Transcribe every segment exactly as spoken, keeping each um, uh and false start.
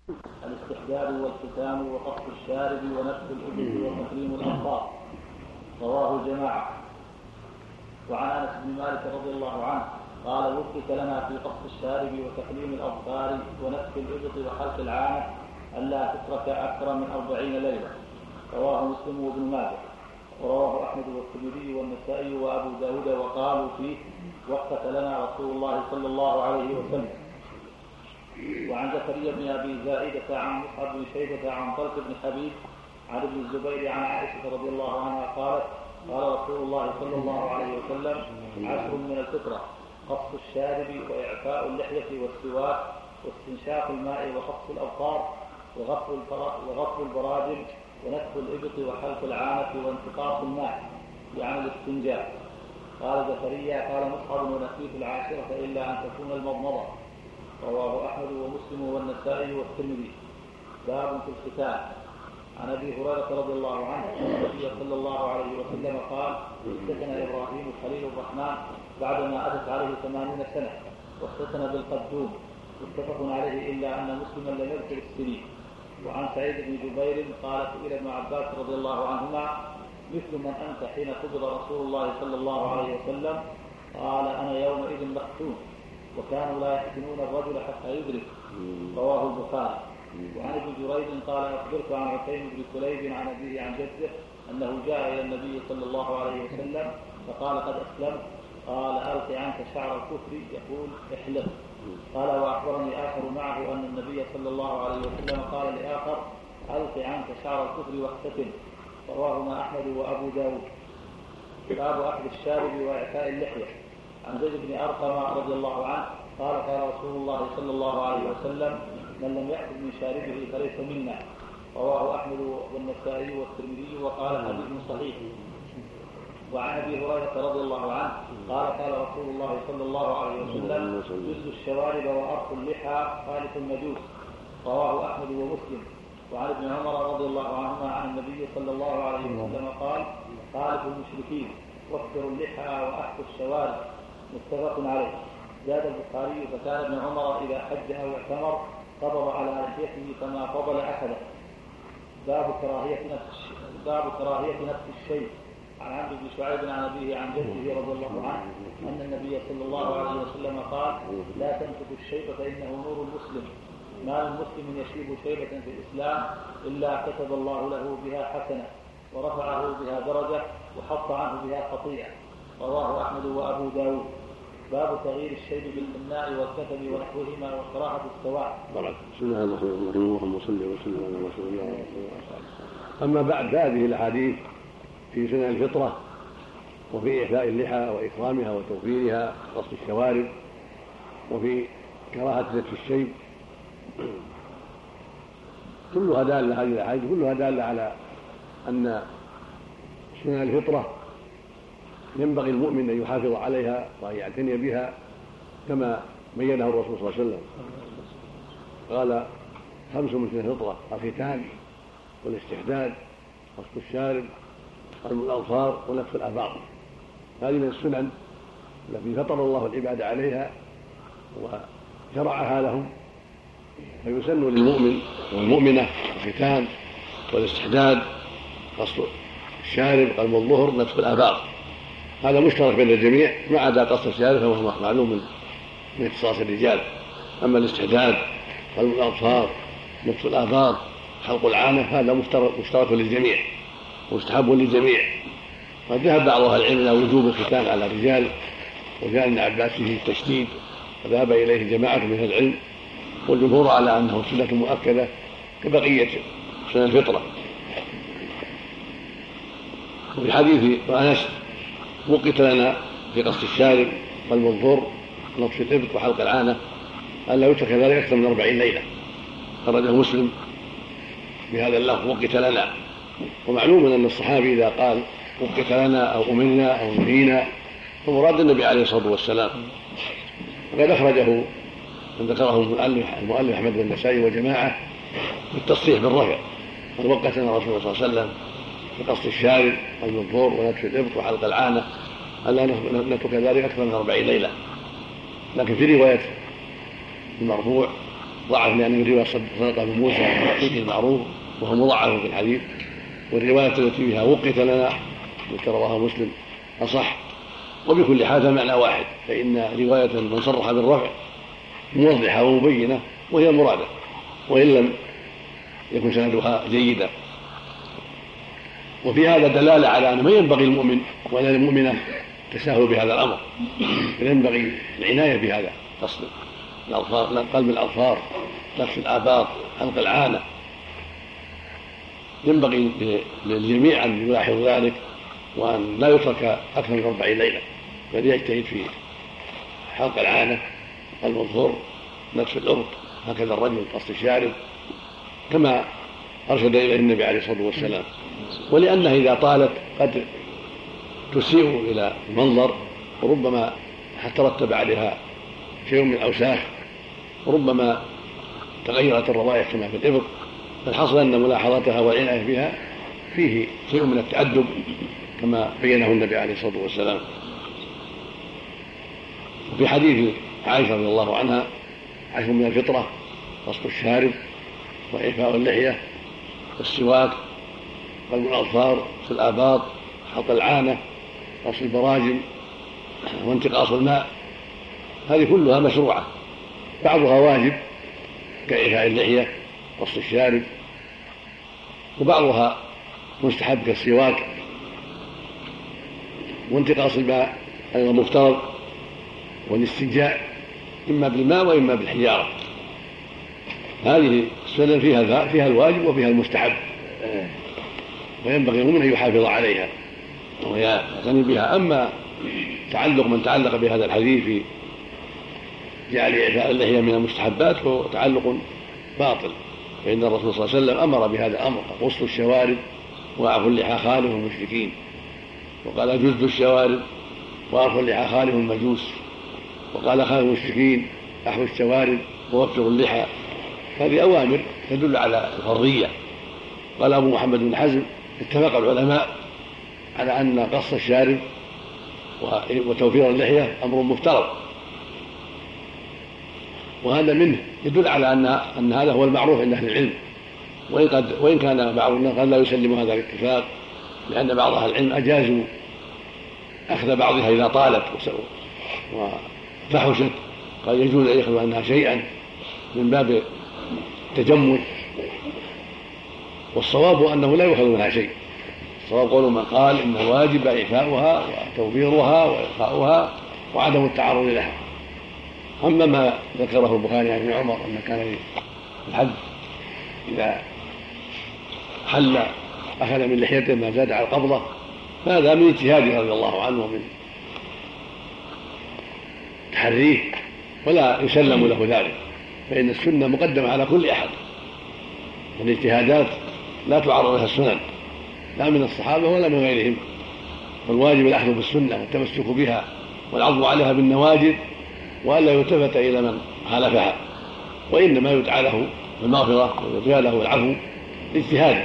الاستحداد والختام وقص الشارب ونفس الإبل وتحريم الأظفار. رواه الجماعة. وعن أنس بن مالك رضي الله عنه قال: وفق لنا في قص الشارب وتحريم الأظفار ونفس الإبط وحلق العانة ألا تترك أكثر من أربعين ليلة. رواه مسلم وابن ماجه. ورواه أحمد والترمذي والنسائي وأبو داود وقالوا فيه: وقت لنا رسول الله صلى الله عليه وسلم. وعن زكريا بن أبي زائدة عن مصعب بن شيبة عن طلق بن حبيب عن ابن الزبير عن عائشة رضي الله عنها قالت: قال رسول الله صلى الله عليه وسلم: عشر من الفطرة: قص الشارب وإعفاء اللحية والسواك واستنشاق الماء وقص الأبصار وغطل البراجم ونتف الإبط وحلق العانة وانتقاص الماء يعني الاستنجاء. قال زكريا: قال مصعب: ونسيت العاشرة إلا أن تكون المضمضة. رواه أحمد ومسلم والنسائي والترمذي. باب في الختان. عن أبي هريرة رضي الله عنه أن النبي صلى الله عليه وسلم قال: اختتن إبراهيم خليل الرحمن بعدما أتت عليه ثمانين سنة واختتن بالقدوم. متفق عليه إلا أن مسلما لم يذكر السنين. وعن سعيد بن جبير قال: سئل ابن عباس رضي الله عنهما: مثل من أنت حين قبض رسول الله صلى الله عليه وسلم؟ قال: أنا يومئذ مختون، وكانوا لا يحسنون الرجل حتى يدرك. رواه البخاري. وعن ابن جريج قال: أخبرت عن عكيم بن كليب عن أبيه عن جده أنه جاء إلى النبي صلى الله عليه وسلم فقال: قد أسلمت. قال: ألق عنك شعر الكفر، يقول: احلق. قال: وأخبرني آخر معه أن النبي صلى الله عليه وسلم قال لآخر: ألق عنك شعر الكفر واختتن. رواهما أحمد وأبو داود. باب أخذ الشارب وإعفاء اللحية. عن زيد بن أرقم رضي الله عنه قال: قال رسول الله صلى الله عليه وسلم: من لم يأخذ من شاربه فليس منا. رواه أحمد والنسائي والترمذي وقال: حديث صحيح. وعن أبي هريرة رضي الله عنه قال: قال رسول الله صلى الله عليه وسلم: جز الشوارب وأرخ اللحى خالف المجوس. رواه أحمد ومسلم. وعن ابن عمر رضي الله عنهما عن النبي صلى الله عليه وسلم قال: خالف المشركين وفروا اللحى وأحفوا الشوارب. متفق عليه. زاد البخاري: فكان ابن عمر إذا حج أو اعتمر قبض على لحيته فما فضل أخذه. باب كراهية نفس باب كراهية نفس الشيء. عن عبد بن شعيب عن أبيه عن جده رضي الله عنه أن النبي صلى الله عليه وسلم قال: لا تنفث الشيب فإنه نور المسلم. ما من مسلم يشيب شيبة في الإسلام إلا كتب الله له بها حسنة ورفعه بها درجة وحط عنه بها خطيئة. رواه أحمد وأبو داود. باب تغيير الشيب بالحناء والكتب ونحوهما وكراهة السواد. بسم الله الرحمن الرحيم. اللهم صل وسلم على رسول الله وعلى اله وصحبه. اما بعد، هذه الاحاديث في سنن الفطره وفي احياء اللحى واكرامها وتوفيرها وقص الشوارب وفي كراهه نتف الشيب كلها داله، هذه الاحاديث كلها داله على ان سنن الفطره ينبغي المؤمن أن يحافظ عليها وأن يعتني بها كما بينه الرسول صلى الله عليه وسلم. قال: خمس من سنن الفطرة: الختان والاستحداد وقص الشارب والأظفار ونتف الآفاق. هذه من السنن التي فطر الله العباد عليها وشرعها لهم، فيسن للمؤمن والمؤمنة الختان والاستحداد قص الشارب قلم الظهر نتف الآفاق. هذا مشترك بين الجميع ما عدا قص الشارب فهو معلوم من اختصاص الرجال. أما الاستحداد قلم الأظفار نتف الآفاق حلق العانة هذا مشترك للجميع مستحب للجميع. قد ذهب بعض أهل العلم إلى وجوب الختان على الرجال، وجاء ابن عباس فيه التشديد فذهب إليه جماعة من أهل العلم، والجمهور على أنه سنة مؤكدة كبقية سنن الفطرة. وفي حديث أنس: وقت لنا في قص الشارب والمنظور ونطف الإبط وحلق العانة ألا يترك ذلك أكثر من أربعين ليلة. خرجه مسلم بهذا اللفظ: وقت لنا. ومعلوم أن الصحابي إذا قال وقت لنا أو أمرنا أو نهينا فمراد النبي عليه الصلاة والسلام. وقد أخرجه من ذكره المؤلف أحمد بن النسائي وجماعة بالتصريح بالرفع: وقت لنا رسول الله صلى الله عليه وسلم بقص الشارب والمنظور ونتف الإبط وحلق العانة ألا نترك ذلك أكثر من أربعين ليلة. لكن في رواية المرفوع ضعف لأن الرواية صدق أبو موسى والحقيقي المعروف وهو مضاعف في الحديث، والرواية التي فيها وقت لنا التي رواها مسلم أصح. وبكل حال معنى واحد، فإن رواية من صرح بالرفع موضحة ومبينة وهي المرادة، وإن لم يكن سندها جيدا. وفي هذا دلالة على أن ما ينبغي المؤمن ولا المؤمنة تساهل بهذا الأمر، ينبغي العناية بهذا، فصل الأظفار، قلم الأظفار، لف الآباط، حلق العانة. ينبغي للجميع أن يلاحظ ذلك، وأن لا يترك أكثر من أربعين ليلة، بل يجتهد في حلق العانة، قلم الظهر، نتف الأرض، هكذا الرجل قص الشارب كما أرشد إليه النبي عليه الصلاة والسلام. ولأنها إذا طالت قد تسيء إلى المنظر، وربما ترتب عليها شيء من الأوساخ، وربما تغيرت الروائح كما في الإبر. فالحصل أن ملاحظتها والعناية بها فيه شيء من التأدب كما بينه النبي عليه الصلاة والسلام. وفي حديث عائشة رضي الله عنها: عشر من الفطرة، قص الشارب، وإعفاء اللحية، والسواك، قلم الأظفار، في الآباط، حلق العانة، قص البراجم، وانتقاص الماء. هذه كلها مشروعة، بعضها واجب كإعفاء اللحية، قص الشارب، وبعضها مستحب كالسواك، وانتقاص الماء أيضا مفترض، والاستنجاء إما بالماء وإما بالحجارة. هذه السنن فيها فيها الواجب وفيها المستحب، وينبغي المؤمن أن يحافظ عليها ويعتني بها. أما تعلق من تعلق بهذا الحديث في جعل إعفاء اللحية من المستحبات فهو تعلق باطل، فإن الرسول صلى الله عليه وسلم أمر بهذا الأمر: غسل الشوارب وأعفوا اللحى خالف المشركين، وقال: جزء الشوارب وأعفوا اللحى خالف المجوس، وقال: خالف المشركين أحفوا الشوارب ووفروا اللحى. هذه أوامر تدل على الفرضية. قال أبو محمد بن حزم: اتفق العلماء على أن قص الشارب وتوفير اللحية أمر مفترض، وهذا منه يدل على أن أن هذا هو المعروف عند أهل العلم، وإن, قد وإن كان بعض الناس قد لا يسلم هذا الاتفاق، لأن بعض أهل العلم أجازوا أخذ بعضها إذا طالت وفحشت، قال يجوز أن يأخذ عنها شيئا من باب التجمل. والصواب أنه لا يؤخذ منها شيء، الصواب قول من قال إن الواجب إعفاؤها وتوفيرها وإلقاؤها وعدم التعرض لها. أما ما ذكره البخاري عن ابن عمر أن كان في الحج إذا حل أخذ من لحيته ما زاد على القبضة، فهذا من اجتهاده رضي الله عنه ومن تحريه، ولا يسلم له ذلك، فإن السنة مقدمة على كل أحد، والاجتهادات لا تعرض لها السنن لا من الصحابة ولا من غيرهم. والواجب الأخذ بالسنة والتمسك بها والعض عليها بالنواجذ، وألا يلتفت إلى من خالفها، وإنما يدعى له بالمغفرة ويدعى له العفو اجتهادا.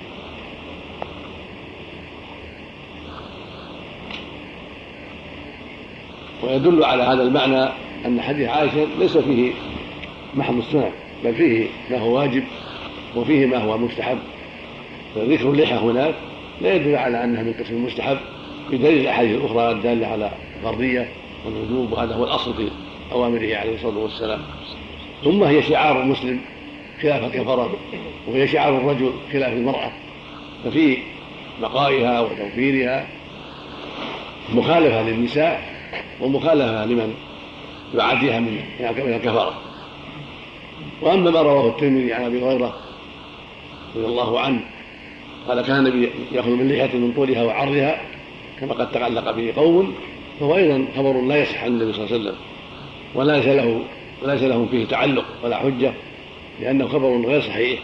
ويدل على هذا المعنى أن حديث عائشة ليس فيه محض السنة، بل فيه ما هو واجب وفيه ما هو مستحب. فذكر اللحى هناك لا يدل على أنها من قسم المستحب بدليل الأحاديث الأخرى الدالة على فرضية والوجوب، وهذا هو الأصل في أوامره عليه الصلاة والسلام. ثم هي شعار المسلم خلاف الكفرة، وهي شعار الرجل خلاف المرأة، ففي بقائها وتوفيرها مخالفة للنساء ومخالفة لمن يعاديها من الكفرة. وأما ما رواه الترمذي عن أبي هريرة رضي الله عنه قال: كان النبي يأخذ من لحية من طولها وعرضها كما قد تعلق به قوم، فهو أيضا خبر لا يصح عن النبي صلى الله عليه وسلم، وليس له وليس لهم فيه تعلق ولا حجة، لأنه خبر غير صحيح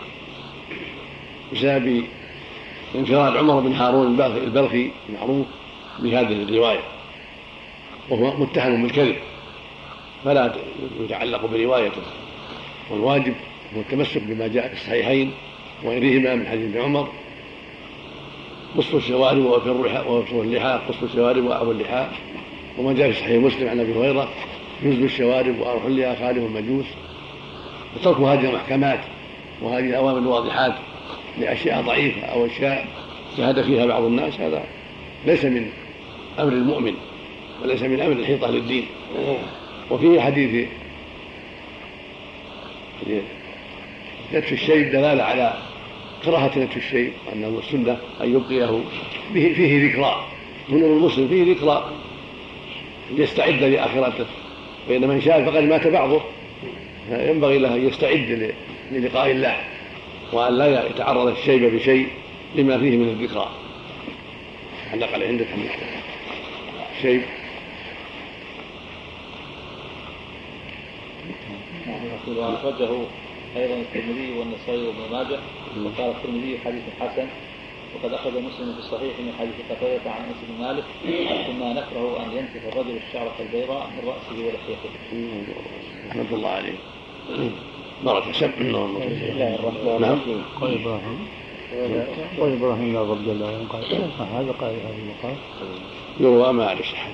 بسبب انفراد عمر بن هارون البلخي المعروف بهذه الرواية، وهو متهم بالكذب فلا يتعلق بروايته. والواجب هو التمسك بما جاء في الصحيحين وغيرهما من حديث ابن عمر: قص الشوارب ووفر اللحى، قص الشوارب وأعفوا اللحى. وما جاء في صحيح مسلم عن أبي هريرة: جزء الشوارب وأرح اللحى خالف المجوس. فترك هذه المحكمات وهذه الأوامر الواضحات لأشياء ضعيفة أو أشياء اجتهد فيها بعض الناس هذا ليس من أمر المؤمن وليس من أمر الحيطة للدين. وفيه حديث نتف الشيب دلالة على كراهة نتف الشيب أنه السنة أن يبقيه فيه ذكرى من المسلم فيه ذكرى يستعد لآخرته، وإن من شاء فقد مات بعضه ينبغي له أن يستعد للقاء الله وأن لا يتعرض الشيب بشيء لما فيه من الذكرى. علق عليه عندك الشيب وأخرجه أيضا الترمذي والنسائي وابن ماجه وقال الترمذي حديث حسن. وقد أخذ مسلم في الصحيح من حديث قتادة عن أنس بن مالك كنا نكره أن ينتف الرجل الشعرة البيضاء من رأسه ولحيته. رحمة الله عليه. بارك سبع النوم. بسم الله الرحمن الرحيم. قال إبراهيم قال إبراهيم لا رب جل وعلا قال هذا قال هذا المقال يروى ما على صحته.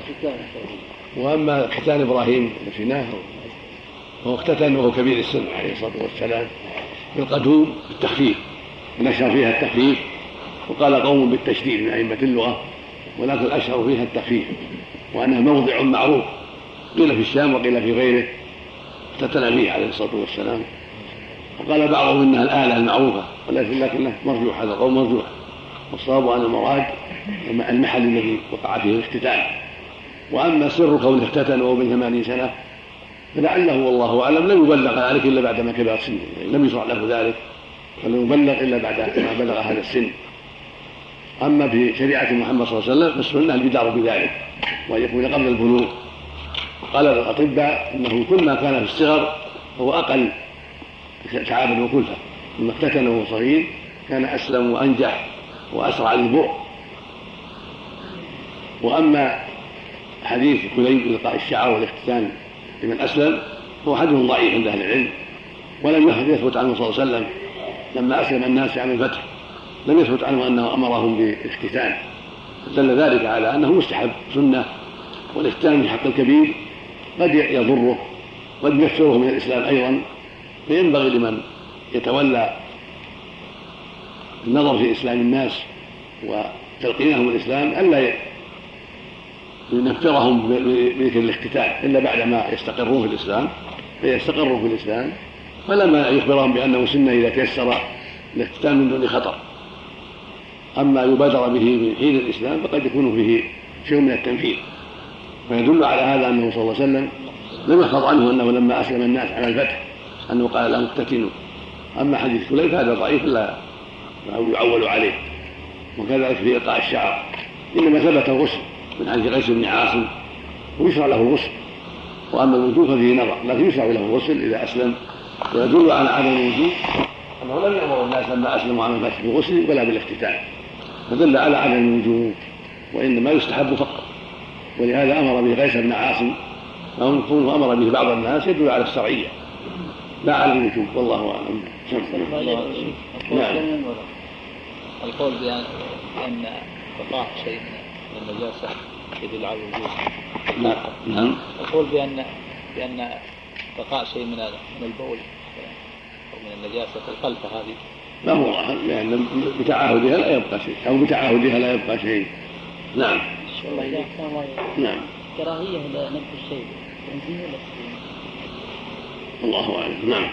وأما ختان إبراهيم نسيناه هو اختتن وهو كبير السن عليه الصلاة والسلام بالقدوم بالتخفيف ونشر فيها التخفيف، وقال قوم بالتشديد من أئمة اللغة ولكن الأشهر فيها التخفيف وأنها موضع معروف قيل في الشام وقيل في غيره اختتن فيه عليه الصلاة والسلام. وقال بعضهم إنها الآلة المعروفة ولكن لكنه مرجوح، هذا قول مرجوح، والصواب أن المراد المحل الذي وقع فيه الاختتان. وأما سر كونه اختتن وهو من ثمانين سنة فلعله والله أعلم لم يبلغ ذلك إلا بعد ما كبر سنه، لم يشرع له ذلك فلم يبلغ إلا بعد ما بلغ هذا السن. أما في شريعة محمد صلى الله عليه وسلم فالسنة البدار بذلك وأن يكون قبل البلوغ. قال الأطباء إنه كل ما كان في الصغر هو أقل تعابا وكلفة، ثم اختتن وهو صغير كان أسلم وأنجح وأسرع للبرء. وأما حديث كليب إلقاء الشعر والاختتان لمن أسلم هو حديث ضعيف عند أهل العلم ولم يثبت عنه صلى الله عليه وسلم لما أسلم الناس عن الفتح لم يثبت عنه أنه أمرهم بالاختتان، دل ذلك على أنه مستحب سنة. والاختتان في حق الكبير قد يضره قد يكثره من الإسلام أيضا، فينبغي لمن يتولى النظر في إسلام الناس وتلقينهم الإسلام ألا ينفرهم بذكر الاختتان إلا بعدما يستقرون في الإسلام فيستقروا في الإسلام، فلما يخبرهم بأنه سنة إذا تيسر الاختتان من دون خطر. أما يبادر به من حين الإسلام فقد يكون فيه شيء من التنفيذ، فيدل على هذا أنه صلى الله عليه وسلم لم يحفظ عنه أنه لما أسلم الناس على الفتح أنه قال لهم اختتنوا. أما حديث كليب هذا ضعيف لا يعول عليه. وكذلك في إلقاء الشعر إنما ثبت الغسل من حديث قيس بن عاصم ويشرع له الغسل، وأما الوجوب ففيه نظر لكن يشرع له الغسل إذا أسلم. ويدل على عدم الوجوب أنه لم يأمر الناس لما أسلموا عن الفتح بالغسل ولا بالاختتان، فدل على عدم الوجوب وإنما يستحب فقط. ولهذا أمر به قيس بن عاصم، فكونه أمر به بعض الناس يدل على الشرعية لا على الوجوب والله أعلم. نعم. القول بأن بقاء شيء من النجاسة يدل على الوجوب. نعم. القول بأن بأن بقاء شيء من من البول أو من النجاسة في الخلفة هذه لا هو لأن بتعاهدها لا يبقى شيء أو بتعاهدها لا يبقى شيء. نعم. نعم. كراهية لنفس الشيء تنزيه ولا الله أعلم. نعم.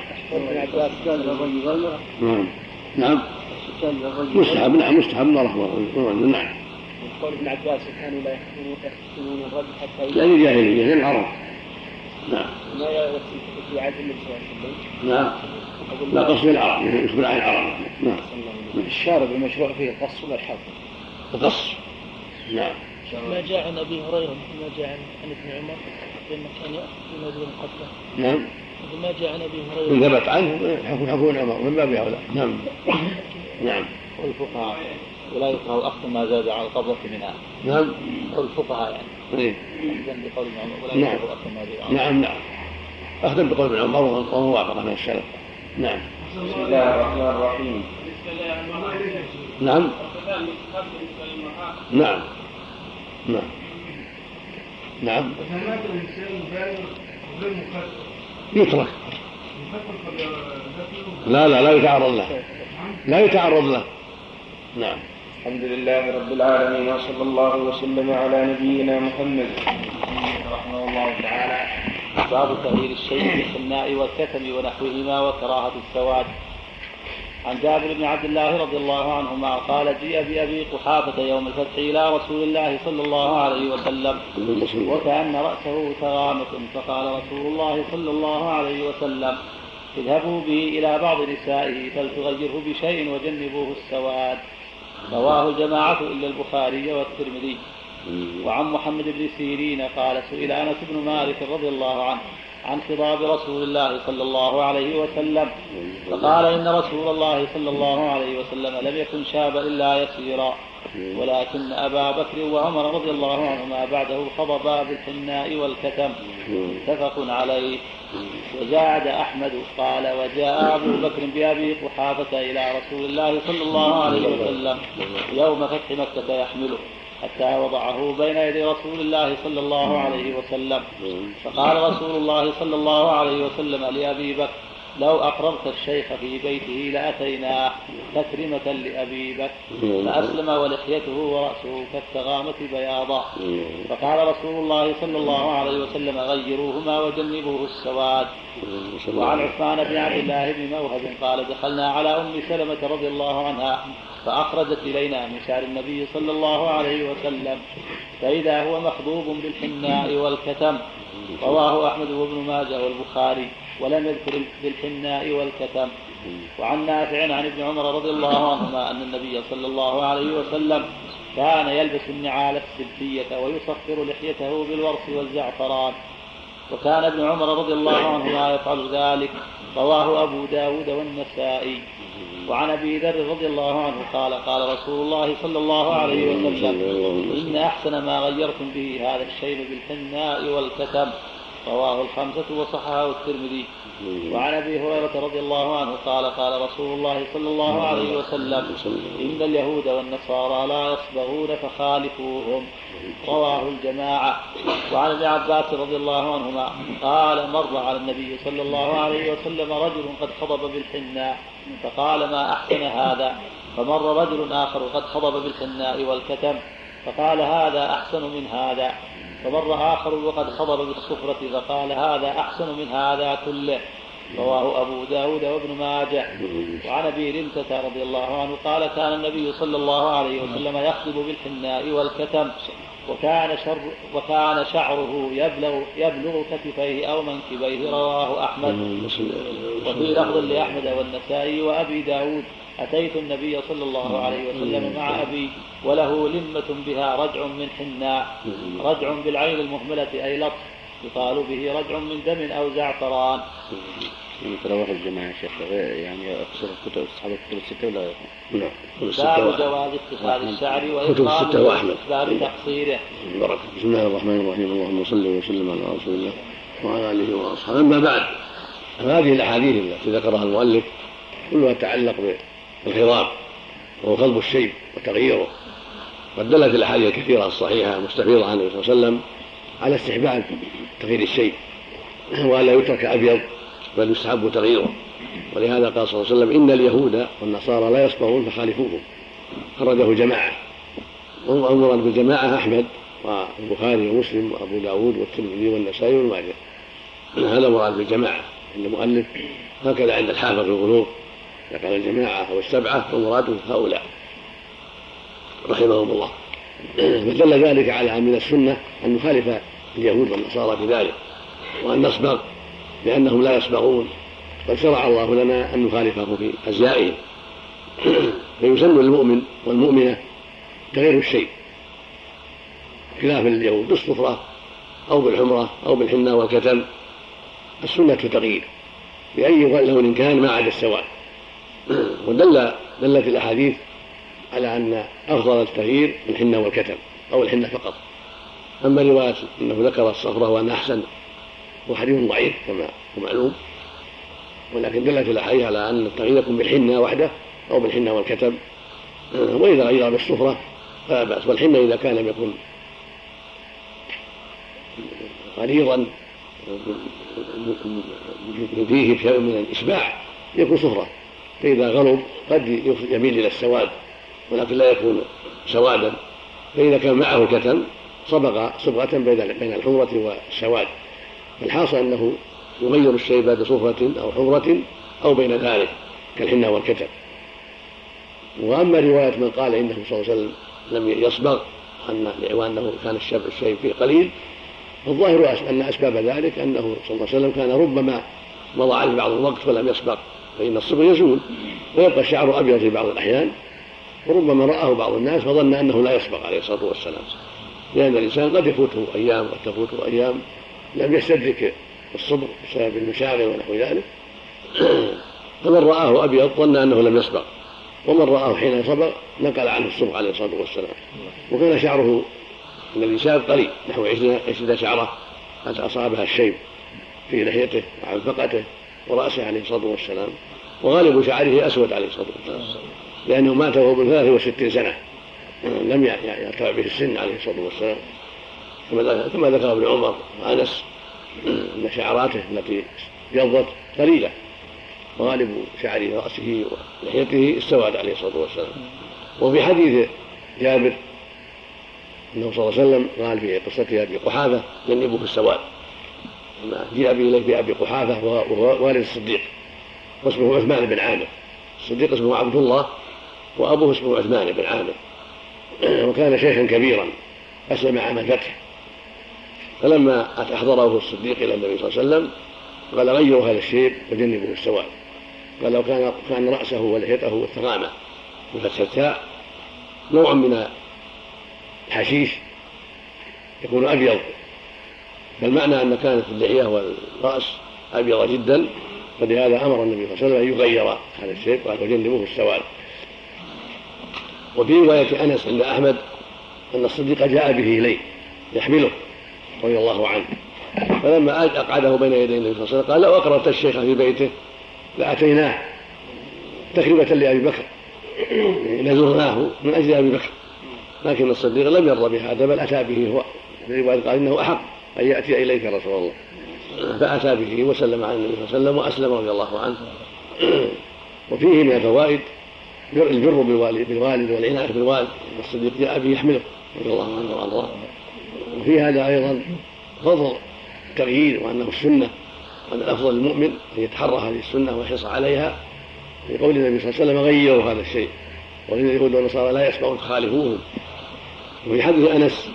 نعم. نعم. مستحب. نعم مستحب نعرفه. نعم. قول ابن عباس كانوا لا يحسنون الرجل حتى يعني جاهلية زي العرب. نعم. ما يكفي في عهد النبي صلى الله عليه وسلم. نعم. لا قصد العرب يخبر عن العرب. نعم. الشارب المشروع فيه القص ولا الحظ؟ القص. نعم. ما جاء عن أبي هريرة ما جاء عن ابن عمر لأنه كان يأخذ من دون قتله. نعم. ما جاء عن أبي هريرة من ثبت عنه حكم حكم عمر من باب هؤلاء. نعم. نعم. والفقهاء ولا يكره أخذ ما زاد على القبضة منها. نعم. والفقهاء يعني. إيه. أخذا بقول ابن عمر ولا يكره أخذ ما زاد. نعم نعم. أخذا بقول ابن عمر وهو واقع من السلف. نعم. بسم الله الرحمن الرحيم. نعم. نعم. نعم. نعم. يترك لا لا لا يتعرض له لا يتعرض له. نعم. الحمد لله رب العالمين وصلى الله وسلم على نبينا محمد. رحمه الله تعالى. باب تغيير الشيء بالحناء والكتم ونحوهما وكراهة السواد. عن جابر بن عبد الله رضي الله عنهما قال جيء بأبي قحافة يوم الفتح إلى رسول الله صلى الله عليه وسلم وكأن رأسه تغامة، فقال رسول الله صلى الله عليه وسلم اذهبوا به إلى بعض نسائه فلتغيره بشيء وجنبوه السواد. رواه الجماعة إلا البخاري والترمذي. وعن محمد بن سيرين قال سئل أنس بن مالك رضي الله عنه عن خضاب رسول الله صلى الله عليه وسلم فقال إن رسول الله صلى الله عليه وسلم لم يكن شابا إلا يسيرا، ولكن أبا بكر وعمر رضي الله عنهما بعده خضبا بالحناء والكتم. متفق عليه. وزاد أحمد قال وجاء أبو بكر بأبي قحافة إلى رسول الله صلى الله عليه وسلم يوم فتح مكة يحمله حتى وضعه بين يدي رسول الله صلى الله عليه وسلم، فقال رسول الله صلى الله عليه وسلم لأبي بكر لو أقررت الشيخ في بيته لأتيناه تكرمة لأبي بكر، فأسلم ولحيته ورأسه كالتغامة بياضا. فقال رسول الله صلى الله عليه وسلم غيروهما وجنبوه السواد. وعن عثمان بن عبد الله بن موهب قال دخلنا على أم سلمة رضي الله عنها فأخرجت إلينا من شعر النبي صلى الله عليه وسلم فإذا هو مخضوب بالحناء والكتم. رواه أحمد وابن ماجه والبخاري ولم يذكر بالحناء والكتم. وعن نافع عن ابن عمر رضي الله عنهما أن النبي صلى الله عليه وسلم كان يلبس النعال السبتية ويصفر لحيته بالورس والزعفران، وكان ابن عمر رضي الله عنهما يفعل ذلك. رواه أبو داود والنسائي. وعن أبي ذر رضي الله عنه قال قال رسول الله صلى الله عليه وسلم إن أحسن ما غيرتم به هذا الشيب بالحناء والكتم. رواه الخمسة وصححه الترمذي. وعن أبي هريرة رضي الله عنه قال قال رسول الله صلى الله عليه وسلم إن اليهود والنصارى لا يصبغون فخالفوهم. رواه الجماعة. وعن ابن عباس رضي الله عنهما قال مر على النبي صلى الله عليه وسلم رجل قد خضب بالحناء فقال ما أحسن هذا، فمر رجل آخر قد خضب بالحناء والكتم فقال هذا أحسن من هذا، فمر آخر وقد خضب بالصفرة فقال هذا أحسن من هذا كله. رواه أبو داود وابن ماجه. وعن أبي رمسة رضي الله عنه قال كان النبي صلى الله عليه وسلم يخضب بالحناء والكتم وكان, شر وكان شعره يبلغ, يبلغ كتفيه أو منكبيه. رواه أحمد. وفي لفظ لأحمد والنسائي وأبي داود أتيت النبي صلى الله عليه وسلم مع أبي وله لمة بها رجع من حناء، رجع بالعين المهملة أي لطف يقال به رجع من دم أو زعفران. رواه الجماعة شيخ يعني أكثر كتب أصحاب الكتب الستة ولا لا؟ باب جواز اتخاذ الشعر وإقام باب تقصيره. بسم الله الرحمن الرحيم. اللهم صل وسلم على رسول الله وعلى آله وأصحابه. أما بعد، هذه الأحاديث التي ذكرها المؤلف كلها تتعلق بالخضاب وهو قلب الشيب وتغييره، قد دلت الأحاديث الكثيرة الصحيحة المستفيضة عن النبي صلى الله عليه وسلم على استحباب تغيير الشيب وألا يترك أبيض بل يستحب تغييره. ولهذا قال صلى الله عليه وسلم إن اليهود والنصارى لا يصبغون فخالفوهم. خرجه جماعة، والمراد بالجماعة أحمد والبخاري ومسلم وأبو داود والترمذي والنسائي وابن ماجه. هذا مراد بالجماعة عند المؤلف، هكذا عند الحافظ في الغلوظ قال الجماعة والسبعة ومراده هؤلاء رحمهم الله. فدل ذلك على أن من السنة أن نخالف اليهود والنصارى في ذلك وأن نصبغ لأنهم لا يصبغون، بل شرع الله لنا أن نخالفهم في أزيائهم. فيسن للمؤمن والمؤمنة تغيير الشيء خلاف اليهود بالصفرة أو بالحمرة أو بالحنة والكتم. السنة تغيير بأي لون كان ما عدا السواد. ودل دلت الأحاديث على أن أفضل التغيير الحنة والكتم أو الحنة فقط. أما رواية أنه ذكر الصفرة وأن أحسن وحديث ضعيف كما هو معلوم، ولكن دلت الأحاديث على أن التغيير يكون بالحنة وحده أو بالحنة والكتم، وإذا غير بالصفرة فلا بأس. والحنة إذا كان لم يكن غليظا فيه شيء من الإشباع يكون صفرة، فإذا غلب قد يميل إلى السواد ولكن لا يكون سوادا، فإذا كان معه كتم صبغ صبغة بين الحمرة والسواد. الحاصل أنه يغير الشيب بصفرة أو حمرة أو بين ذلك كالحنة والكتم. وأما رواية من قال إنه صلى الله عليه وسلم لم يصبغ وأنه كان الشيب فيه قليل، الظاهر أن أسباب ذلك أنه صلى الله عليه وسلم كان ربما مضى عليه بعض الوقت ولم يصبغ، فإن الصبغ يزول ويبقى الشعر أبيض في بعض الأحيان، وربما رآه بعض الناس فظن أنه لا يصبغ عليه الصلاة والسلام، لأن الإنسان قد يفوته أيام قد تفوته أيام لم يستدرك الصبغ بسبب المشاغل ونحو ذلك، فمن رآه أبيض ظن أنه لم يصبغ، ومن رآه حين صبغ نقل عنه الصبغ عليه الصلاة والسلام. وكان شعره الذي شاب قليل نحو عشرين شعرة قد أصابها الشيب في لحيته وعنفقته ورأسه عليه الصلاة والسلام، وغالب شعره أسود عليه الصلاة والسلام لأنه مات وهو من ثلاث وستين سنة لم يرتفع به السن عليه الصلاة والسلام، كما ذكر ابن عمر وأنس أن شعراته التي جضت قليلة، وغالب شعر رأسه ولحيته السواد عليه الصلاة والسلام. وفي حديث جابر أنه صلى الله عليه وسلم قال في قصة أبي قحافة جنبه السواد، لما جاء به إليه بأبي قحافة وهو والد الصديق واسمه عثمان بن عامر، الصديق اسمه عبد الله وأبوه اسمه عثمان بن عامر، وكان شيخا كبيرا أسلم عام الفتح، فلما أحضره الصديق إلى النبي صلى الله عليه وسلم قال غيروا هذا الشيب وجنبه السواد، قال لو كان, كان رأسه ولحيته والثغامة بفتح التاء نوع من الحشيش يكون أبيض، فالمعنى أن كانت اللحية والرأس أبيض جدا، فلهذا أمر النبي صلى الله عليه وسلم أن يغير هذا الشيب وقال وجنبه السواد. وفي رواية أنس عند أحمد أن الصديق جاء به إليه يحمله رضي الله عنه، فلما أقعده بين يدي النبي صلى الله عليه وسلم قال لو أقررت الشيخ في بيته لأتيناه تخربة لأبي بكر لزرناه من أجل أبي بكر، لكن الصديق لم يرضى بهذا بل أتى به هو، في رواية قال إنه أحق أن يأتي إليك رسول الله، فأتى به وسلم على النبي صلى الله عليه وسلم وأسلم رضي الله عنه. وفيه من الفوائد البر بالوالد والعناية بالوالد، الصديق جاء به يحمله رضي الله عنه وارضاه. وفي هذا أيضا فضل التغيير وأنه السنة، وأن الأفضل للمؤمن أن يتحرى هذه السنة ويحرص عليها، في قول النبي صلى الله عليه وسلم غيروا هذا الشيء وإن اليهود والنصارى لا يسمعون خالفوهم. وفي حديث أنس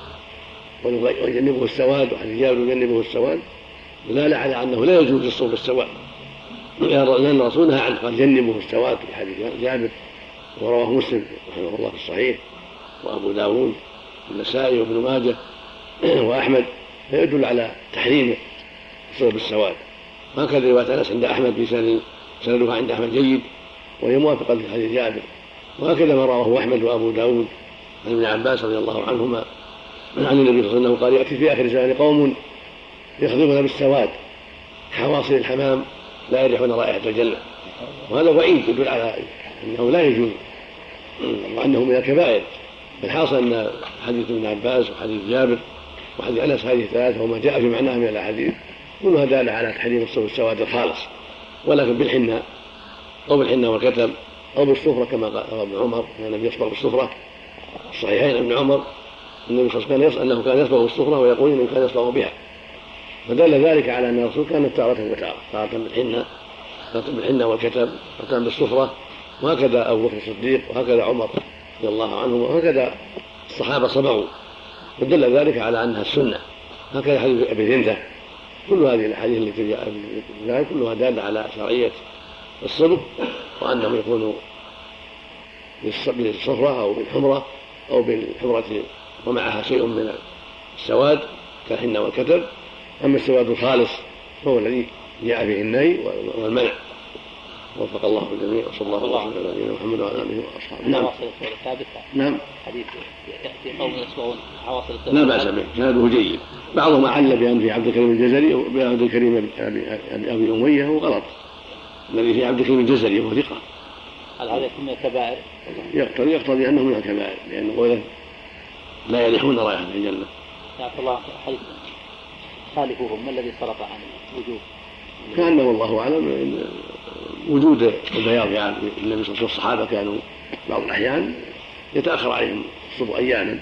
ويجنبه السواد وحديث جابر يجنبه السواد دلالة على أنه لا يجوز الصوم السواد، لأن الرسول نهى عنه قال جنبه السواد في حديث جابر، ورواه مسلم رحمه الله في الصحيح وأبو داود والنسائي وابن ماجه وأحمد، فيدل على تحريم الصوم بالسواد. وهكذا رواية أنس عند أحمد في سند سندها عند أحمد جيد وهي موافقة لحديث جابر، وهكذا ما رواه أحمد وأبو داود عن ابن عباس رضي الله عنهما عن النبي صلى الله عليه وسلم قال يأتي في آخر الزمان قوم يخضبون بالسواد حواصل الحمام لا يريحون رائحة الجنة، وهذا وعيد يدل على أنه لا يجوز وأنه من الكبائر. فالحاصل أن حديث ابن عباس وحديث جابر وحديث أنس هذه الثلاثة وما جاء في معناها من الأحاديث كلها دالة على تحريم الصوم السواد الخالص، ولكن بالحنة أو بالحنة والكتم أو بالصفرة كما قال ابن عمر النبي يصبغ بالصفرة، الصحيحين ابن عمر النبي صلى الله عليه وسلم أنه كان يصبغ بالصفرة ويقول إنه كان يصبغ بها، فدل ذلك على أن الرسول كان تارة وتارة، تارة بالحنة بالحنة والكتم، تارة بالصفرة، وهكذا أبو بكر الصديق وهكذا عمر رضي الله عنه وهكذا الصحابة صبغوا، ودل ذلك على أنها السنة. هكذا حديث أبي هندة، كل هذه الأحاديث التي جاءت كلها دالة على شرعية الصبغ، وأنه يكون بالصفرة أو بالحمرة أو بالحمرة ومعها شيء من السواد كالحنة والكتب. أما السواد الخالص هو الذي جاء به النهي والمنع. وفق الله الجميع وصلى الله عليه وسلم على نبينا محمد وعلى اله واصحابه. نعم. نعم. حديث يأتي قوم يسمعون حواصل السواد. لا بأس به، سنده جيد. بعضهم أعل بأن في عبد الكريم الجزري وبعبد الكريم أبي أمية هو غلط، الذي في عبد الكريم الجزري هو ثقة. هل هذا من الكبائر؟ يقتضي يقتضي أنه من الكبائر، لأنه لا يريحون رائحة الجنة. يا الله حديث خالفوهم ما الذي صرف عن الوجوب؟ كأنه والله أعلم وجود البياض يعني النبي صلى الله عليه وسلم الصحابة كانوا بعض الأحيان يتأخر عليهم الصبح أياما.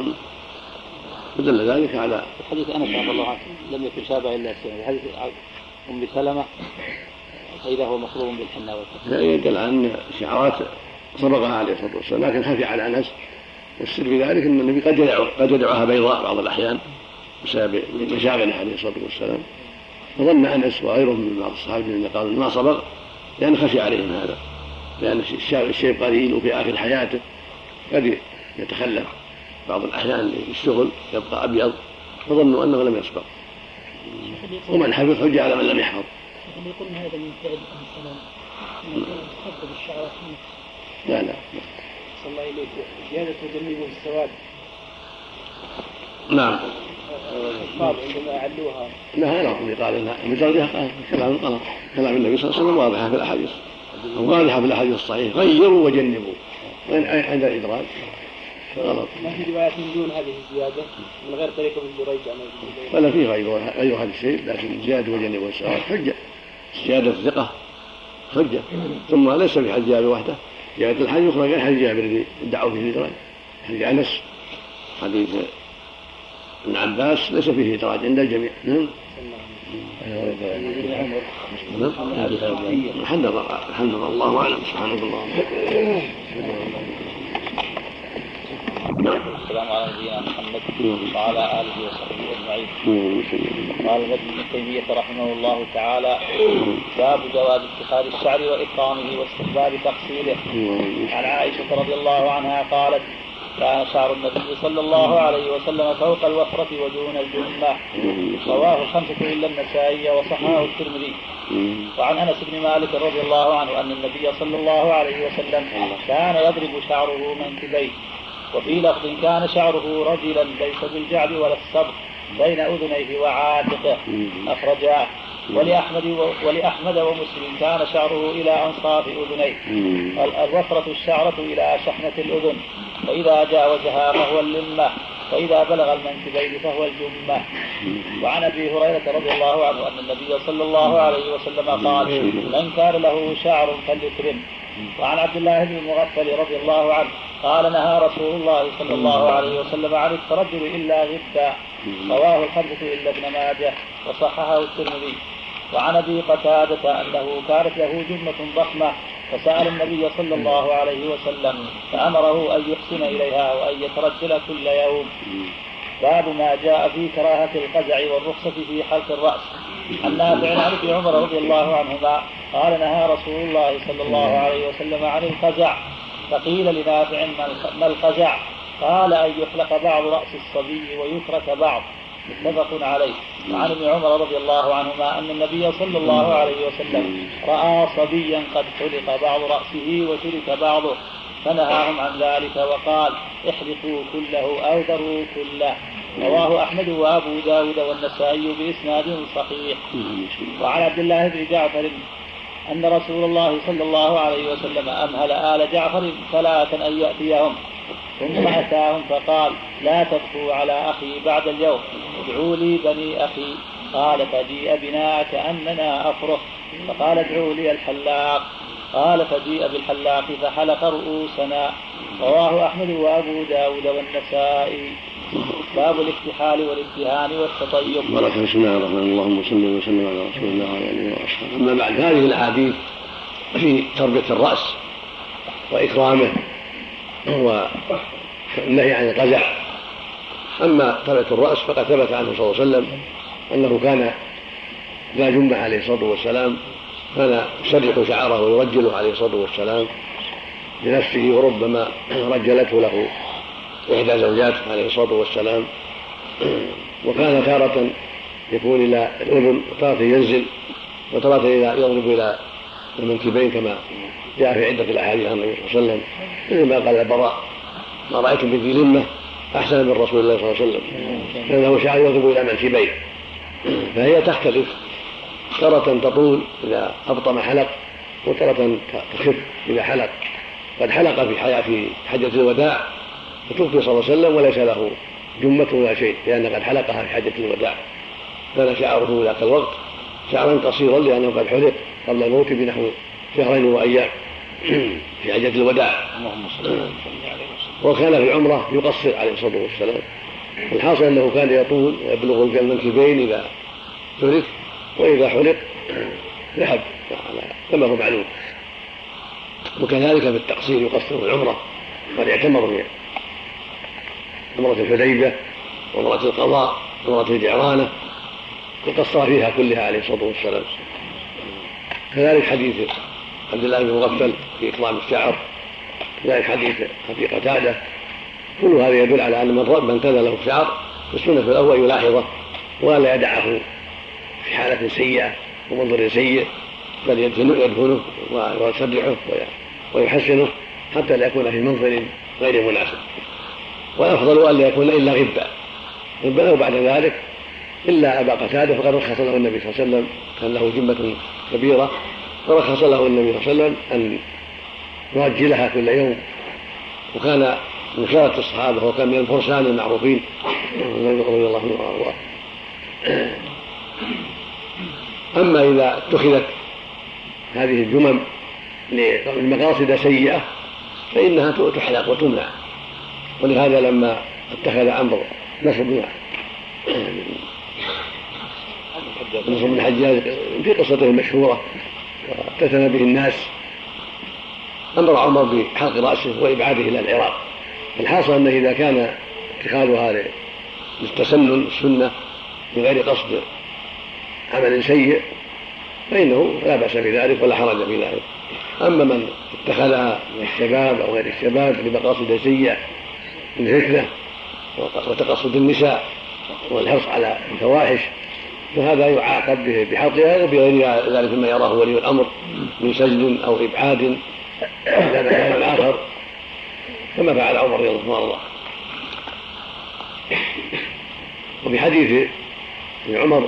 ودل ذلك على حديث أنس رضي الله عنه لم يكن شابه إلا سنة. حديث أم سلمة فإذا هو مخروم بالحنة والكفر يدل عن شعارات سبقها عليه الصلاة والسلام، لكن خفي على أنس. والسر في ذلك أن النبي قد يدعو قد يدعوها بيضاء بعض الأحيان بسبب مشاغله عليه الصلاة والسلام، فظن أنس وغيره من بعض الصحابة أن قالوا ما صبغ لأن خفي عليهم هذا، لأن الشيء قليل وفي آخر حياته قد يتخلف بعض الأحيان للشغل يبقى أبيض، فظنوا أنه لم يصبغ. ومن حفظ حجة على من لم يحفظ. يقول هذا من فعل أم سلمة أنه تحدد الشعرات. لا لا صلى الله إليك زيادة تجنبه السواد. نعم. قال عندما أعلوها. لا هذا اللي قال إنها مجردها كلام غلط. كلام النبي صلى الله عليه وسلم واضحة في الأحاديث واضحة في الأحاديث الصحيحة، غيروا وجنبوا عند الإدراج غلط. ما في روايات من دون هذه الزيادة من غير طريقة من جريج ولا في غير غير هذا الشيء، لكن زيادة وجنبوا السواد حجة، زيادة الثقة حجة. ثم ليس في حديث جابر وحده، زيادة الحديث أخرى غير حديث جابر الذي ادعوا فيه الإدراج. حديث أنس حديث ابن عباس ليس فيه إدراج عند الجميع. نعم. الحمد لله الحمد لله الله أعلم. سبحانك اللهم. السلام على نبينا محمد وعلى آله وصحبه أجمعين. قال ابن تيمية رحمه الله تعالى: باب جواز اتخاذ الشعر وإكرامه واستحباب تقصيره. عن عائشة رضي الله عنها قالت: كان شعر النبي صلى الله عليه وسلم فوق الوفرة ودون الجمة. رواه الخمسة إلا النسائي وصححه الترمذي. وعن أنس بن مالك رضي الله عنه أن النبي صلى الله عليه وسلم كان يضرب شعره منكبيه. وفي لفظ كان شعره رجلا ليس بالجعد ولا الصبغ بين أذنيه وعاتقه، أخرجاه. ولأحمد, ولأحمد ومسلم كان شعره إلى أنصاف أذنيه. الوفرة الشعرة إلى شحنة الأذن، فإذا جاوزها فهو اللمة، وإذا بلغ المنكبين فهو الجمة. وعن أبي هريرة رضي الله عنه أن النبي صلى الله عليه وسلم قال: من كان له شعر فليكرم. وعن عبد الله بن المغفل رضي الله عنه قال: نهى رسول الله صلى الله عليه وسلم عن الترجل إلا غبا. رواه الخمسة إلا ابن ماجه وصححه الترمذي. وعن أبي قتادة أنه كانت له جمة ضخمة فسأل النبي صلى الله عليه وسلم فأمره أن يحسن إليها وأن يترجل كل يوم. باب ما جاء في كراهة القزع والرخصة في حلق الرأس. عن نافع عن ابن عمر رضي الله عنهما قال: نهى رسول الله صلى الله عليه وسلم عن القزع. فقيل لنافع: ما القزع؟ قال: أن يحلق بعض رأس الصبي ويترك بعض. متفق عليه. وعن ابن عمر رضي الله عنهما أن النبي صلى الله عليه وسلم رأى صبيا قد حلق بعض رأسه وترك بعضه فنهاهم عن ذلك وقال: احلقوا كله أو ذروا كله. رواه أحمد وأبو داود والنسائي بإسناد صحيح. وعن عبد الله بن جعفر أن رسول الله صلى الله عليه وسلم أمهل آل جعفر ثلاثا أن يأتيهم، ثم أتاهم فقال: لا تبكوا على أخي بعد اليوم، ادعوا لي بني أخي. قال: فجيء بنا كأننا أفرخ، فقال: ادعوا لي الحلاق. قال: فجيء بالحلاق فحلق رؤوسنا. رواه أحمد وأبو داود والنسائي. باب الاكتحال والابتهان والتطيب. بارك بسم الله الرحمن الرحيم. اللهم صل وسلم على رسول الله وعلى اله وصحبه. اما بعد، هذه الاحاديث في تربيه الراس واكرامه والنهي عن القزع. اما تربيه الراس فقد ثبت عنه صلى الله عليه وسلم انه كان لا جمع عليه الصلاه والسلام، كان يسرح شعره ويرجله عليه الصلاه والسلام لنفسه، وربما رجلته له إحدى زوجاته عليه الصلاة والسلام. وكان تارة يكون إلى الأذن وتارة ينزل وتارة يضرب إلى المنكبين كما جاء في عدة الأحاديث عن النبي صلى الله عليه وسلم، مثل ما قال البراء: ما رأيت بذي لمة أحسن من رسول الله صلى الله عليه وسلم، لأنه شعر يضرب إلى منكبين. فهي تختلف، تارة تطول إذا أبطم حلق، وتارة تخف إذا حلق. قد حلق في حياة في حجة الوداع فتوفي صلى الله عليه وسلم وليس له جمة ولا شيء، لأن قد حلقها في حجة الوداع. كان شعره ذاك الوقت شعرا قصيرا لأنه قد حلق قبل الموت بنحو شهرين وأيام في حجة الوداع. وكان في العمرة يقصر عليه الصلاة والسلام. الحاصل أنه كان يطول ويبلغ المنكبين إذا ترك، وإذا حلق ذهب كما هو معلوم. وكذلك في التقصير يقصر في العمرة، قد اعتمر في عمرة الحديبية وعمرة القضاء وعمرة الجعرانة وقصر فيها كلها عليه الصلاة والسلام. كذلك حديث عبد الله بن مغفل في إكرام الشعر، كذلك حديث أبي قتادة، كل هذا يدل على أن من كان له شعر فالسنة في الأول يلاحظه ولا يدعه في حالة سيئة ومنظر سيء، بل يدفنه ويسرحه ويحسنه حتى لا يكون في منظر غير مناسب. والأفضل أن لا يكون إلا غبا غبا وبعد ذلك إلا أبا قتادة فقد رخص له النبي صلى الله عليه وسلم، كان له جمة كبيرة فرخص له النبي صلى الله عليه وسلم أن يرجلها كل يوم، وكان من خيرة الصحابة وكان من الفرسان المعروفين رضي الله عنه وارضاه. أما إذا اتخذت هذه الجمم لمقاصد سيئة فإنها تحلق وتمنع. ولهذا لما اتخذ عمرو نصر بن نصر بن الحجاج في قصته المشهورة وافتتن به الناس، أمر عمر بحلق رأسه وإبعاده إلى العراق. الحاصل أنه إذا كان اتخاذها للتسنن السنة بغير قصد عمل سيء فإنه لا بأس بذلك ولا حرج في ذلك. أما من اتخذها من الشباب أو غير الشباب لمقاصد سيئة من الفتنة وتقصد النساء والحرص على الفواحش فهذا يعاقب بحلقها وبغير ذلك مما يراه ولي الأمر من سجن أو إبعاد إلى مكان آخر كما فعل عمر رضي الله عنه. وفي حديث ابن عمر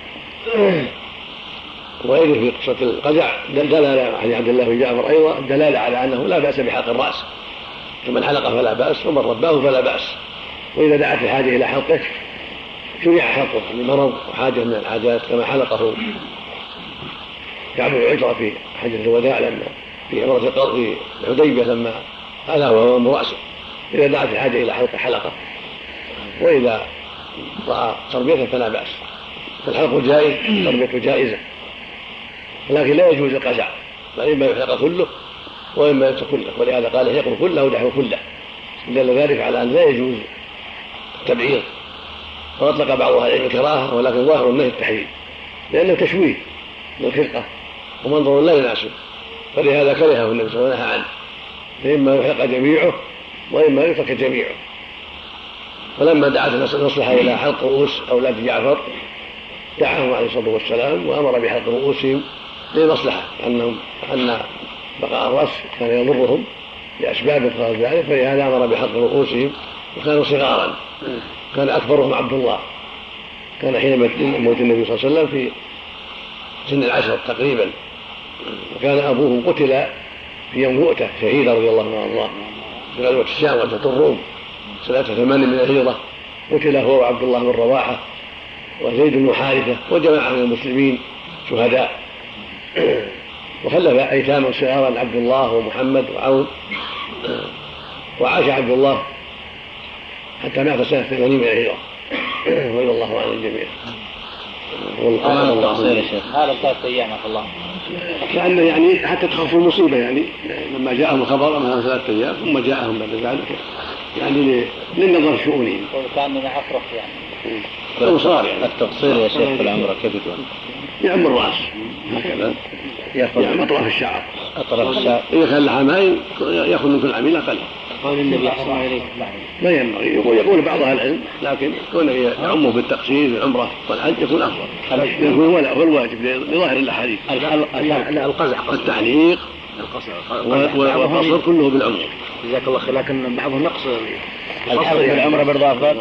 وغيره في قصة القزع دلالة عن عبد الله بن جعفر أيضا دلالة على أنه لا بأس بحلق الرأس، فمن حلقه فلا بأس ومن رباه فلا بأس. وإذا دعت الحاجة إلى حلقه شرع حلقه لمرض وحاجة من الحاجات كما حلقه كعب بن عجرة في حجة الوداع لما في عمرة القضاء في الحديبية لما هذا وهو من رأسه. إذا دعت الحاجة إلى حلقه حلقه، وإذا رأى تربيته فلا بأس. فالحلق جائز، تربيته جائزة، لكن لا يجوز القزع، فإما يحلق كله وإما يترك كله. ولهذا قال يحلق كله ودعه كله، دل ذلك على أن لا يجوز التبعير. وأطلق بعض أهل العلم الكراهة ولكن ظاهر النهي التحريم لأنه تشويه للخلقة ومنظر لا يناسب، فلهذا كرهه النبي صلى الله عليه وسلم عنه، فإما يحلق جميعه وإما يترك جميعه. فلما دعت نصلها إلى حلق رؤوس أولاد جعفر دعاهم عليه الصلاة والسلام وأمر بحلق رؤوسهم لمصلحة، أنهم أن بقاء الرأس كان يضرهم لأسباب خاصة ذلك، فلهذا أمر بحلق رؤوسهم. وكانوا صغارا، كان أكبرهم عبد الله، كان حين موت النبي صلى الله عليه وسلم في سن العشر تقريبا، وكان أبوهم قتل في يوم مؤتة شهيدا رضي الله عنه وارضاه في غزوة الشام غزوة الروم سنة ثمان من الهجرة، قتل هو وعبد الله بن رواحة وزيد بن حارثة وجماعة من المسلمين شهداء. وخلف أيتاما صغارا عبد الله ومحمد وعون، وعاش عبد الله حتى مات سنة ثمانين من الهجرة رضي الله عن الجميع. والله الله يا شيخ هذا ثلاث أيام الله كأنه يعني حتى تخف المصيبة، يعني لما جاءهم الخبر مثلا ثلاثة أيام ثم جاءهم بعد ذلك يعني للنظر شؤونهم كأننا أفرح يعني فصار يعني التقصير يا شيخ في العمرة كيف يكون؟ يعم الرأس هكذا، يعم أطراف الشعر أطراف الشعر إذا كان لها ماء يأخذ من كل عميل أقل. قال النبي صلى الله عليه وسلم لا ينبغي، يقول يقول بعض أهل العلم، لكن كونه يعمه بالتقصير بالعمرة والحج يكون أفضل، يكون هو الواجب لظاهر الأحاديث. القزع التحليق والقصر كله بالعمر. جزاك الله خير، لكن بعضهم نقص الحلق بالعمرة بالإضافة.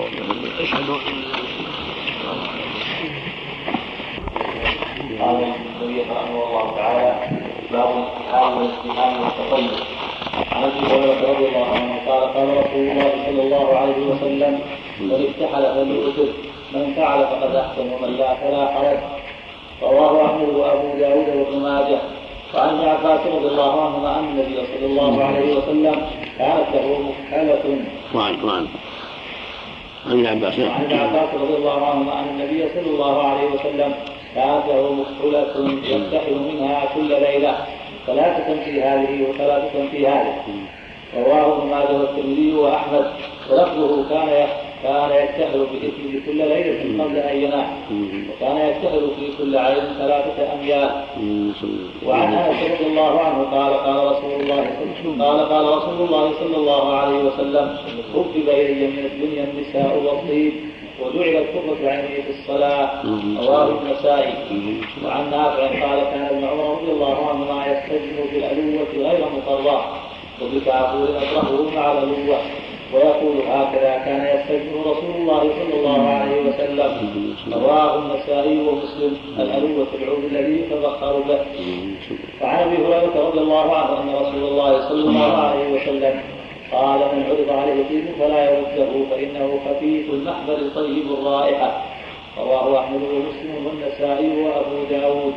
قال النبي رحمه الله تعالى باب الاستحام والاستهام والتطيب. عن ابي هريره رضي الله عنه قال قال رسول الله صلى الله عليه وسلم من اكتحل فليؤتر من فعل فقد أحسن ومن لا فلا حرج. رواه أحمد وأبو داود وابن ماجه. وعن ابن عباس رضي الله عنهما أن النبي صلى الله عليه وسلم كانت له مكحلة. وعن وعن عن ابن عباس وعن ابن عباس رضي الله عنهما أن النبي صلى الله عليه وسلم كانت له مكحلة يفتحل منها كل ليلة، ثلاثة في هذه وثلاثة في هذه. رواه ابن ماجه والترمذي وأحمد. ولفظه كان كان يكتحل بإثم كل ليلة قبل أن ينام، وكان يكتحل في كل عين ثلاثة أميال. وعن أنس رضي الله عنه قال قال رسول الله قال قال رسول الله صلى الله عليه وسلم: حبب إلي من الدنيا النساء والطيب وجعلت قرة عيني في الصلاة. رواه النسائي. وعن نافع قال كان ابن عمر رضي الله عنهما يستجمع بالألوة غير مطرة، وبكافور أطرحه مع الألوة، ويقول هكذا كان يستجمع رسول الله صلى الله عليه وسلم. رواه النسائي ومسلم. الألوة العود الذي يتبخر به. وعن أبي هريرة رضي الله عنه أن رسول الله صلى الله عليه وسلم قال: من عرض عليه طيب فلا يرده فإنه خفيف المحبل طيب الرائحة. رواه أحمد ومسلم والنسائي وأبو داود.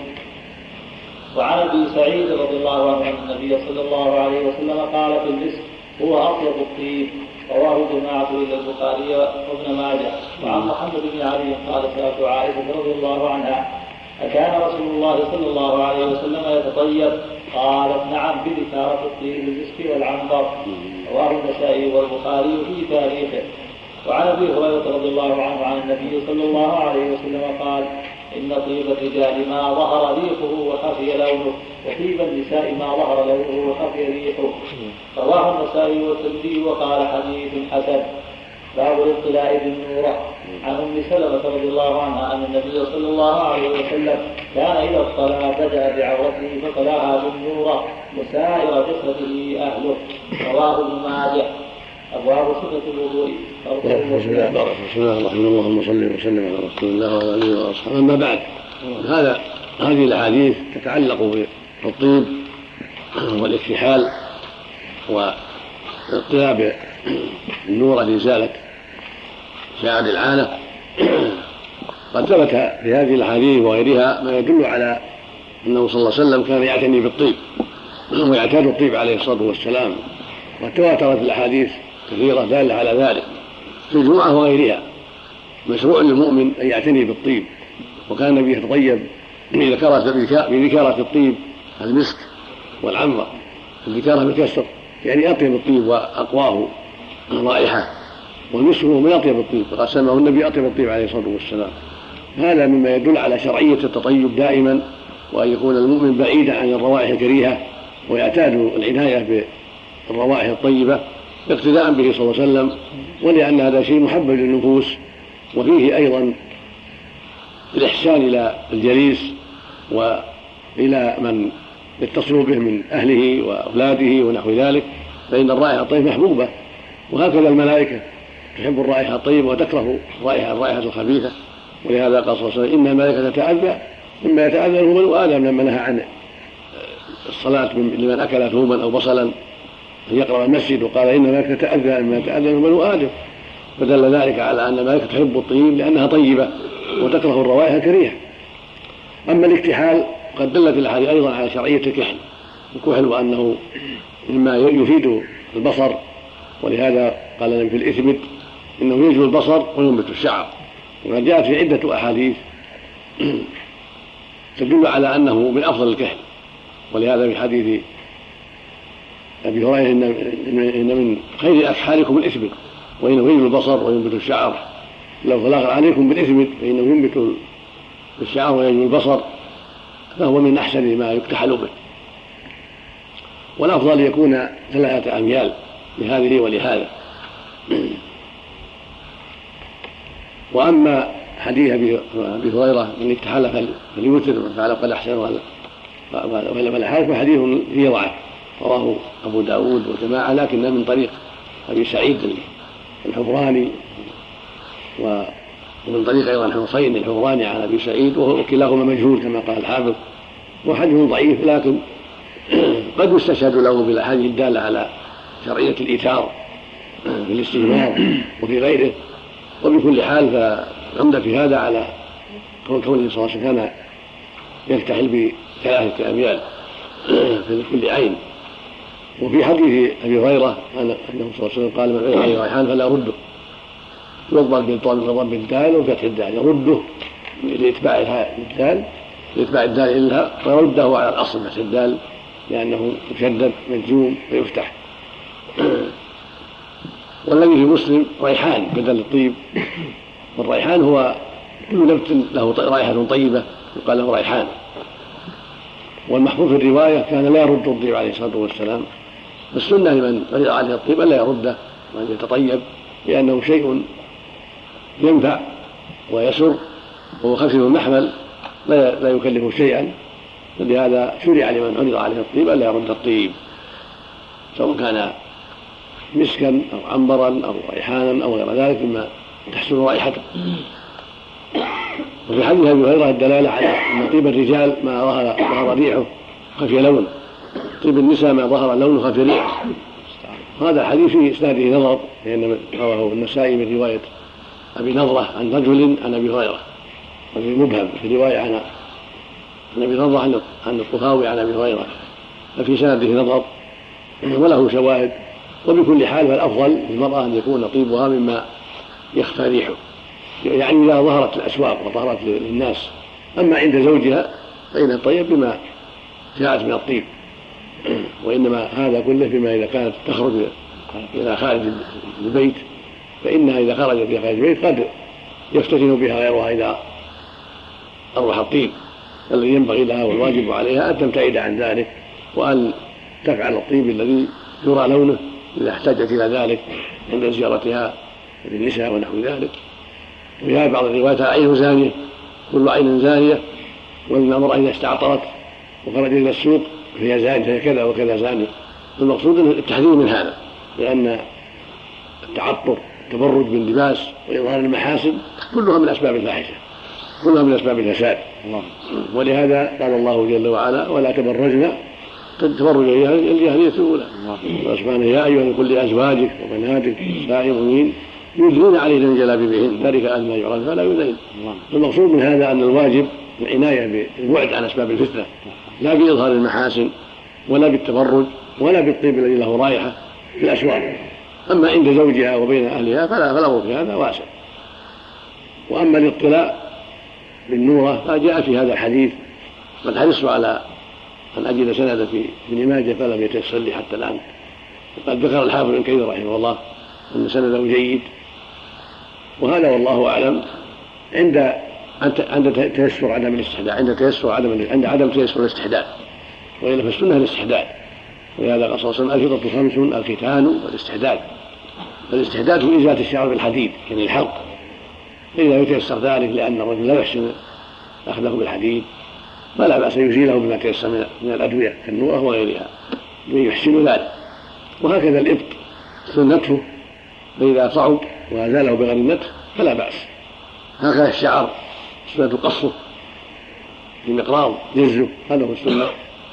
وعن أبي سعيد رضي الله عنه أن النبي صلى الله عليه وسلم قال في المسك: هو أطيب الطيب. رواه جماعة إلى البخاري وابن ماجه. وعن محمد بن علي قال: سألت عائشة رضي الله عنها: أكان رسول الله صلى الله عليه وسلم يتطيب؟ قالت: نعم، بذكارة الطيب المسك والعنبر. رواه النسائي والبخاري في تاريخه. وعن أبي هريرة رضي الله عنه عن النبي صلى الله عليه وسلم قال: إن طيب الرجال ما ظهر ريحه وخفي لونه، وطيب النساء ما ظهر لونه وخفي ريحه. رواه النسائي والترمذي وقال: حديث حسن. باب الاطلاع بالنورة. عن أم سلمة رضي الله عنها أن النبي صلى الله عليه وسلم كان إذا اطلع بدأ بعورته فطلعها بالنورة وسائر جسده أهله. رواه ابن ماجه. أبواب صفة الوضوء. بسم الله الرحمن الرحيم. اللهم صل وسلم على رسول الله وعلى آله وأصحابه. أما بعد، هذا هذه الأحاديث تتعلق بالطيب والاكتحال والاطلاع بالنور لإزالة شعر العانة. قد ثبت في هذه الأحاديث وغيرها ما يدل على أنه صلى الله عليه وسلم كان يعتني بالطيب ويعتاد الطيب عليه الصلاة والسلام، وتواترت الأحاديث كثيرة دالة على ذلك في الجمعة وغيرها. مشروع للمؤمن أن يعتني بالطيب، وكان النبي يتطيب بذكارة الطيب المسك والعنبر. الذكارة بالكسر يعني أطيب الطيب وأقواه رائحة، والمسك هو من أطيب الطيب، وقد سماه النبي أطيب الطيب عليه الصلاة والسلام. هذا مما يدل على شرعية التطيب دائما، وأن يكون المؤمن بعيدا عن الروائح الكريهة ويعتاد العناية بالروائح الطيبة اقتداء به صلى الله عليه وسلم، ولأن هذا شيء محبب للنفوس، وفيه أيضا الإحسان إلى الجليس وإلى من يتصل به من أهله وأولاده ونحو ذلك، فإن الرائحة الطيبة محبوبة. وهكذا الملائكة تحب الرائحة الطيبة وتكره الرائحة الرائحة الخبيثة، ولهذا قال صلى الله عليه وسلم: إن الملائكة تتأذى مما يتأذى منه بنو آدم، لما نهى عن الصلاة لمن أكل ثوما أو بصلا أن يقرأ المسجد، وقال: إن الملائكة تتأذى مما يتأذى منه بنو آدم. فدل ذلك على أن الملائكة تحب الطيب لأنها طيبة وتكره الروائح الكريهة. أما الاكتحال قد دلت الأحاديث أيضا على شرعية الكحل الكحل وأنه مما يفيد البصر، ولهذا قال النبي في الإثمد: إنه يجلو البصر وينبت الشعر. وقد جاءت في عدة أحاديث تدل على أنه من أفضل الكحل، ولهذا في حديث أبي هريرة: إن من خير أكحالكم الإثمد وإنه يجلو البصر وينبت الشعر، لو فلاغ عليكم بالإثمد فإنه ينبت الشعر ويجلو البصر، فهو من أحسن ما يكتحل به. والأفضل يكون ثلاثة أميال لهذه ولهذا. وأما حديث أبي هريرة: من اكتحل فليوتر فعل قد أحسن والحارث، فحديث فيه ضعف، رواه أبو داود وجماعة، لكن من طريق أبي سعيد الحفراني ومن طريق أيضا حسين الحفراني عن أبي سعيد، وكلاهما مجهول كما قال الحافظ، وحديث ضعيف، لكن قد يستشهد له بالأحاديث الدالة على شرعية الإيثار في الاستجمار وفي غيره. وبكل حال العمدة في هذا على كونه صلى الله عليه وسلم كان يكتحل بثلاثة أميال في كل عين. وفي حديث أبي هريرة أنه صلى الله عليه وسلم قال من عين عليه ريحان فلا يرده، يضرب بالضم بالدال وفتح الدال، يرده لإتباع الدال لإتباع الدال إلها ويرده على الأصل فتح الدال لأنه مشدد مجزوم ويفتح. والذي في مسلم ريحان بدل الطيب، والريحان هو كل نبت له رائحة طيبة يقال له ريحان. والمحفوظ في الرواية كان لا يرد الطيب عليه الصلاة والسلام. السنة لمن عرض عليه الطيب ألا يرده وأن يتطيب لأنه شيء ينفع ويسر وهو خفيف المحمل لا يكلفه شيئا، فلهذا شرع لمن عرض عليه الطيب ألا يرد الطيب سواء كان مسكا أو عنبرا أو ريحانا أو غير ذلك مما تحسن رائحته. وفي حديث أبي هريرة الدلالة على أن طيب الرجال ما ظهر ظهر ريحه خفي لون، طيب النساء ما ظهر لونه خفي ريحه. هذا الحديث في إسناده نظر لأن رواه النسائي من رواية أبي نضرة عن رجل عن أبي هريرة، وفي مبهم في رواية عن أبي نضرة عن الطهاوي عن أبي هريرة، ففي سنده نظر وله شواهد. وبكل حال فالأفضل للمرأة أن يكون طيبها مما يخفى ريحه، يعني إذا ظهرت الأسواق وظهرت للناس. أما عند زوجها فإنها طيب بما جاءت من الطيب، وإنما هذا كله بما إذا كانت تخرج إلى خارج البيت، فإنها إذا خرجت إلى خارج البيت قد يفتتن بها غيرها إذا أروح الطيب. الذي ينبغي لها والواجب عليها أن تبتعد عن ذلك وأن تفعل الطيب الذي يرى لونه إذا احتاجت إلى ذلك عند زيارتها للنساء ونحو ذلك. وفي بعض الروايات عين زانية كل عين زانية، وإن المرأة إذا استعطرت وخرج إلى السوق فهي زانية فهي كذا وكذا زانية. المقصود التحذير من هذا، لأن التعطر التبرج باللباس وإظهار المحاسن كلها من أسباب الفاحشة، كلها من أسباب الفساد. ولهذا قال الله جل وعلا ولا تبرجنا تبرج الجاهلية الأولى. الله سبحانه يا أيها قل لأزواجك وبناتك نساء المؤمنين يدلين عليهن من جلابيبهن ذلك أدنى أن يعرفن فلا يؤذين. المقصود من هذا أن الواجب العناية بالبعد عن أسباب الفتنة، لا بإظهار المحاسن ولا بالتبرج ولا بالطيب الذي له رائحة في الأسواق. أما عند زوجها وبين أهلها فلا فلا في هذا واسع. وأما الاطلاع بالنورة فجاء في هذا الحديث، قد حرصت على أن أجد سند في ابن ماجه فلم يتيسر لي حتى الآن. وقد ذكر الحافظ ابن كثير رحمه الله أن سنده جيد، وهذا والله أعلم عند عند تيسر عدم الاستحداث، عند تيسر عدم عند عدم تيسر الاستحداث، وإلا فالسنة الاستحداث. ولهذا قال صلى الله عليه وسلم الفطرة خمس الختان والاستحداث. فالاستحداث هو إزالة الشعر بالحديد يعني الحلق، إذا يتيسر ذلك لأن الرجل لا يحسن أخذه بالحديد فلا بأس يزيله بما تيسر من الأدوية كالنورة وغيرها يحسن ذلك. وهكذا الإبط سنته، فإذا صعب وأزاله بغير النتف فلا بأس. هكذا الشعر سنة قصه في مقراض جزه هذا هو السنة.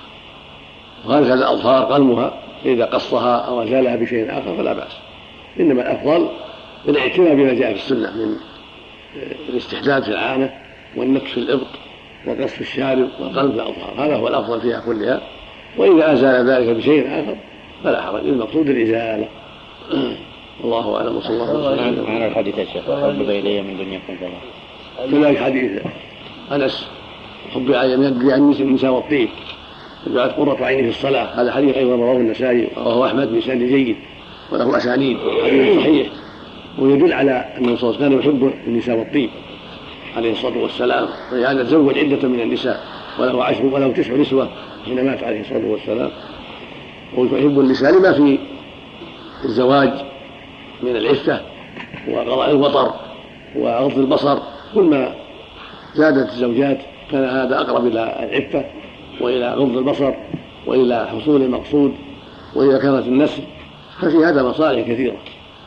وهكذا الأظفار قلمها إذا قصها أو أزالها بشيء آخر فلا بأس. إنما الأفضل الاعتناء بما جاء في السنة من الاستحداث في العانة والنتف في الإبط وقص الشارب وقلم الأظهار، هذا هو الأفضل فيها كلها. وإذا أزال ذلك بشيء آخر فلا حرج، المقصود الإزالة. الله أعلم وصلى الله عليه وسلم. معنى الحديث يا شيخ حبب إلي من دنياكم جميعا. كذلك حديث أنس حب عن النساء والطيب وجعلت قرة عيني في الصلاة، هذا حديث أيضا رواه النسائي وهو أحمد بإسناد جيد وله أسانيد حديث صحيح، ويدل على أنه صلى الله عليه وسلم يحب النساء والطيب عليه الصلاة والسلام، ولهذا تزوج عدة من النساء وله عشر وله تسع نسوة حين مات عليه الصلاة والسلام. ويحب النساء لما في الزواج من العفة وقضاء الوطر وغض البصر، كل ما زادت الزوجات كان هذا أقرب إلى العفة وإلى غض البصر وإلى حصول المقصود وإلى كثرة النسل، ففي هذا مصالح كثيرة.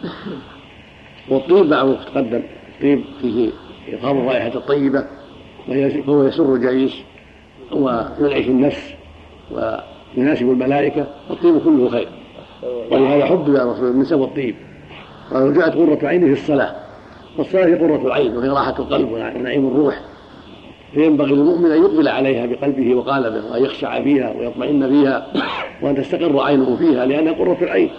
والطيب معه تقدم الطيب فيه إظهار الرائحة الطيبة وهو يسر الجليس وينعش النفس ويناسب الملائكة، والطيب كله خير. ولهذا حب يا رسول النساء والطيب، قالوا جاءت قرة عيني في الصلاة، والصلاة هي قرة العين وهي راحة القلب ونعيم الروح، فينبغي للمؤمن أن يقبل عليها بقلبه وقالبه وأن يخشع فيها ويطمئن فيها وأن تستقر عينه فيها لأنها قرة العين.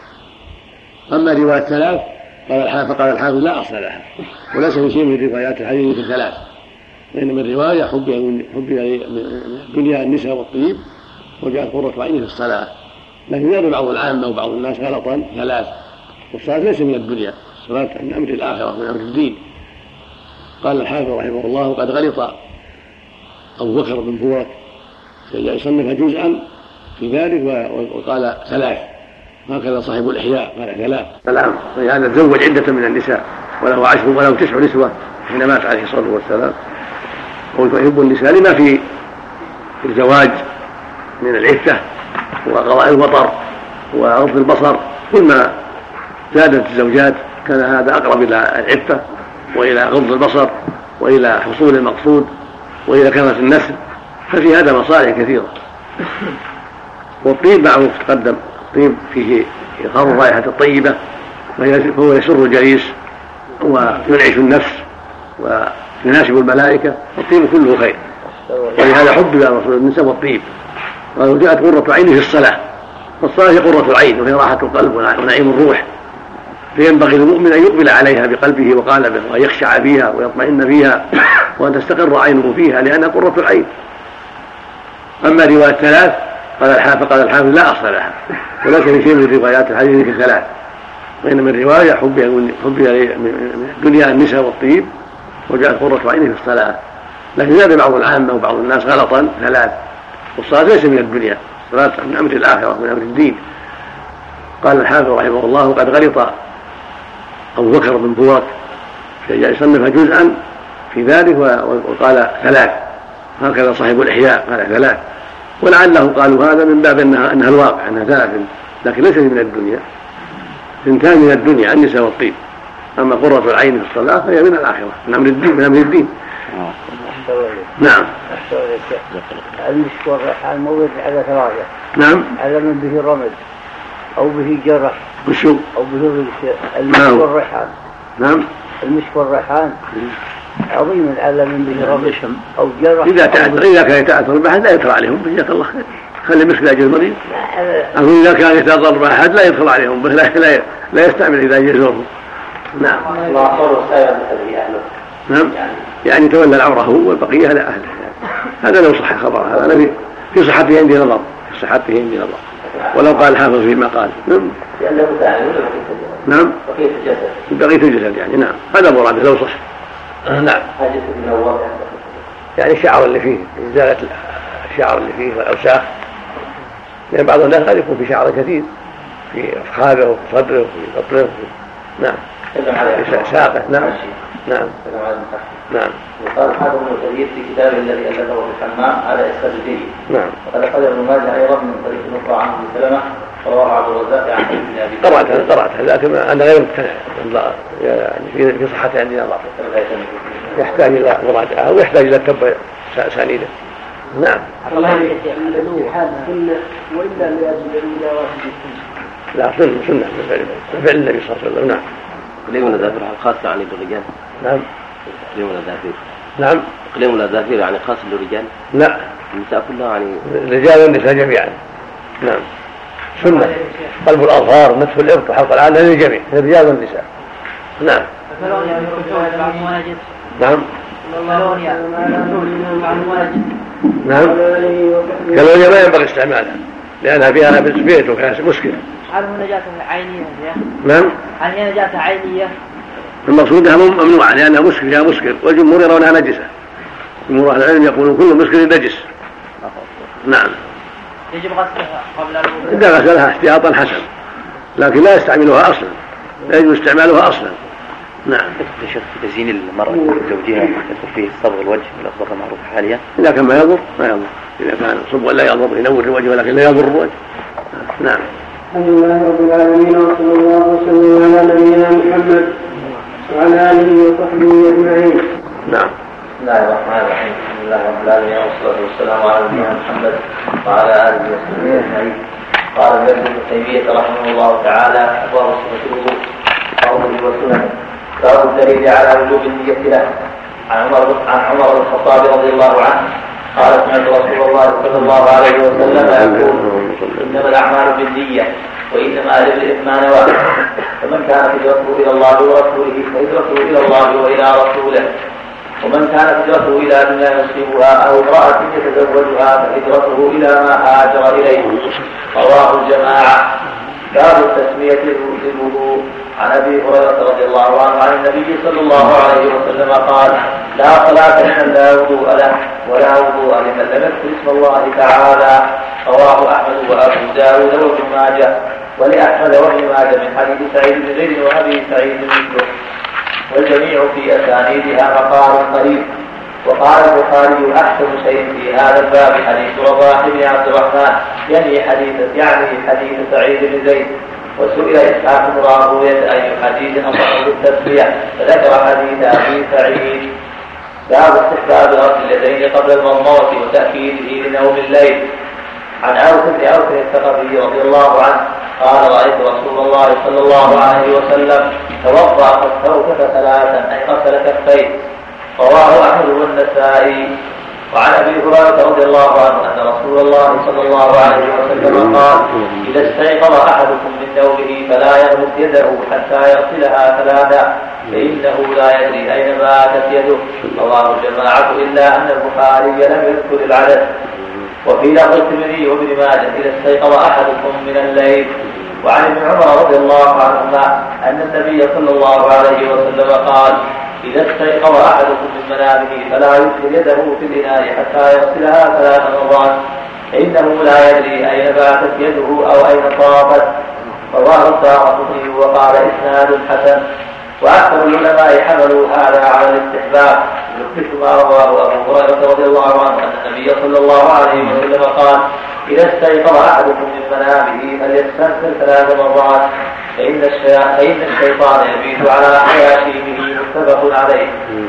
أما رواية ثلاث فقال الحافظ لا أصل لها، وليس في شيء من روايات الحديث الثلاث، وإنما الرواية حب من الدنيا النساء والطيب وجاءت قرة عينه في الصلاة. لكن يرى بعض العامة وبعض الناس غلطا ثلاث، والصلاة ليس من الدنيا، الصلاة من أمر الآخرة من أمر الدين. قال الحافظ رحمه الله وقد غلط أبو بكر بن فورك يصنف جزءا في ذلك وقال ثلاث، هكذا صاحب الإحياء قال ثلاث. الآن يعني تزوج عدة من النساء وله عشر وله تسع نسوة حين مات عليه الصلاة والسلام، ويحب النساء لما في الزواج من العفة وقضاء الوطر وغض البصر، كل ما زادت الزوجات كان هذا أقرب إلى العفة وإلى غض البصر وإلى حصول المقصود وإلى كثرة النسل، ففي هذا مصالح كثيرة. والطيب معروف تقدم، الطيب فيه إظهار الرائحة الطيبة فهو يسر الجليس وينعش النفس ويناسب الملائكة، والطيب كله خير، ولهذا حب إلى رسول النساء والطيب. وجاءت قرة عينه في الصلاة، والصلاة هي قرة العين وهي راحة القلب ونعيم الروح، فينبغي للمؤمن أن يقبل عليها بقلبه وقالبه وأن يخشع فيها ويطمئن فيها وأن تستقر عينه فيها لأنها قرة العين. أما رواية ثلاث قال الحافظ قال الحافظ لا أصل لها، وليس في شيء من روايات الحديث الثلاث، وإنما الرواية حب من الدنيا النساء والطيب وجاءت قرة عينه في الصلاة. لكن يرى بعض العامة وبعض الناس غلطا ثلاث، والصلاة ليس من الدنيا، الصلاة من أمر الآخرة من أمر الدين. قال الحافظ رحمه الله وقد غلط أبو بكر بن فورك يصنف جزءا في ذلك وقال ثلاث، هكذا صاحب الإحياء قال ثلاث، ولعله قالوا هذا من باب أنها, أنها الواقع أنها ثلاث، لكن ليس من الدنيا، ثنتان من الدنيا النساء والطيب. أما قرة العين في الصلاة فهي من الآخرة من أمر الدين من أمر الدين. نعم. المسك والريحان موجود على ثلاثة. نعم. على من به رمز أو به جرح وشو أو به المسك نعم. والريحان. نعم. المسك والريحان عظيم على من به رمز أو جرح. إذا تأثر إذا كان يتأثر بأحد لا يدخل عليهم، جزاك الله خير. خلي مسك لأجل المريض. أو إذا كان يتأثر بأحد لا يدخل عليهم، لا لا لا يستعمل إذا يزوره. نعم. الله صار سائر هذه أهله. نعم. يعني تولى العوره هو والبقية لا أهله. هذا لو صح خبر، هذا في في صحته عندي نظر، في صحته عندي نظر، ولو قال الحافظ فيما قال. نعم. لأنه ثاني نعم. بقية الجسد. بقية الجسد يعني نعم، هذا مراده لو صح. نعم. حاجة النوار يعني الشعر اللي فيه إزالة الشعر اللي فيه والأوساخ، لأن بعض الناس قد يكون في شعر كثير في أفخاذه وفي صدره وفي بطنه. نعم. في ساقه. نعم. نعم. نعم. وقال هذا ابن كثير في كتابه الذي ألفه في الحمام على إسناد جيد. نعم. وقد أخرج ابن ماجه أيضا من طريق أخرى عن ابن سلمة رواه عبد الرزاق عن ابن أبي قرأتها قرأتها لكن أنا غير مقتنع يعني في صحة عندي نظر، يحتاج إلى مراجعة ويحتاج إلى تتبع أسانيده. نعم. وإلا لأجل لا سنة سنة فعل النبي صلى الله عليه وسلم. نعم. قليم الأظافر خاصة عن الرجال. نعم. قليم الأظافر. نعم. قليم الأظافر يعني خاص للرجال. لا. النساء كلها يعني. الرجال والنساء جميعا. نعم. سنة قلب الأظهار نتف الإبط وحلق العانة للجميع الرجال والنساء. نعم. نعم. نعم. كالونيا ما ينبغي استعمالها لأنها فيها بيت وفيها مشكلة. هل هو نجاسة عينية؟ نعم. هل هي نجاسة عينية؟ المقصود انها ممنوعة لأنها مسكر فيها مسكر، والجمهور يرونها نجسة. جمهور أهل العلم يقولون كل مسكر نجس. نعم. يجب غسلها قبل الوضوء. إذا غسلها احتياطا حسن، لكن لا يستعملها أصلا، لا يجوز استعمالها أصلا. نعم. شيخ تزيين المرأة لزوجها في صبغ الوجه والأصبغ المعروف حاليا. إذا كان ما يضر ما يضر، إذا كان صبغ لا يضر ينور الوجه ولكن لا يضر الوجه. نعم. الحمد لله رب العالمين وصلى الله وسلم على نبينا محمد وعلى آله وصحبه أجمعين. نعم. بسم الله الرحمن الرحيم. الحمد لله رب العالمين والصلاة والسلام على نبينا محمد وعلى آله وصحبه أجمعين. قال ابن تيمية رحمه الله تعالى: أبواب صفة الوضوء قوله وسننه. باب الدليل على وجوب النية له. عن عمر عن عمر بن الخطاب رضي الله عنه قال سمعت رسول الله صلى الله عليه وسلم يقول انما الاعمال بالنية وانما للإثم ما نوى، فمن كانت هجرته الى الله ورسوله فهجرته الى الله والى رسوله، ومن كانت هجرته الى دنيا يصيبها او امرأة يتزوجها فهجرته الى ما هاجر اليه. رواه الجماعة. باب التسمية للوضوء. عن ابي هريرة رضي الله عنه عن النبي صلى الله عليه وسلم قال لا صلاة لمن لا وضوء له ولا وضوء لمن لم يذكر اسم الله تعالى. رواه احمد وابو داود وابن ماجه، ولاحمد وابن ماجه من حديث سعيد بن زيد وابي سعيد مثله، والجميع في اسانيدها مقال قريب. وقال البخاري احسن شيء في هذا الباب حديث رضاح بن عبد الرحمن يعني حديث يعني حديث سعيد بن زيد. وسئل اسحاق بن راهويه اي حديث اصح بالتسميه فذكر حديث ابي سعيد. باب استحباب غسل اليدين قبل المضمضه وتاكيده لنوم الليل. عن عوف بن عوف الثقفي رضي الله عنه قال رايت رسول الله صلى الله عليه وسلم توضا فاستوكف ثلاثا اي غسل كفيه. رواه احمد والنسائي. وعن ابي هريره رضي الله عنه ان رسول الله صلى الله عليه وسلم قال اذا استيقظ احدكم من نومه فلا يغمس يده حتى يغسلها ثلاثا فانه لا يدري اين باتت يده. رواه الجماعه الا ان البخاري لم يذكر العدد. وفي لفظ الترمذي وابن ماجه اذا استيقظ احدكم من الليل. وعن ابن عمر رضي الله عنهما ان النبي صلى الله عليه وسلم قال إذا استيقظ أحدكم من منامه فلا يدخل يده في الإناء حتى يغسلها ثلاث مرات فإنه لا يدري أين باتت يده أو أين طافت. رواه الدارقطني وقال إسناد حسن. وأكثر العلماء حملوا هذا على الاستحباب، يثبت ما رواه أبو هريرة رضي الله عنه أن النبي صلى الله عليه وسلم قال إذا استيقظ أحدكم من منامه فليستنكر ثلاث مرات فإن الشيطان يبيت على حياشيمه. متفق عليه.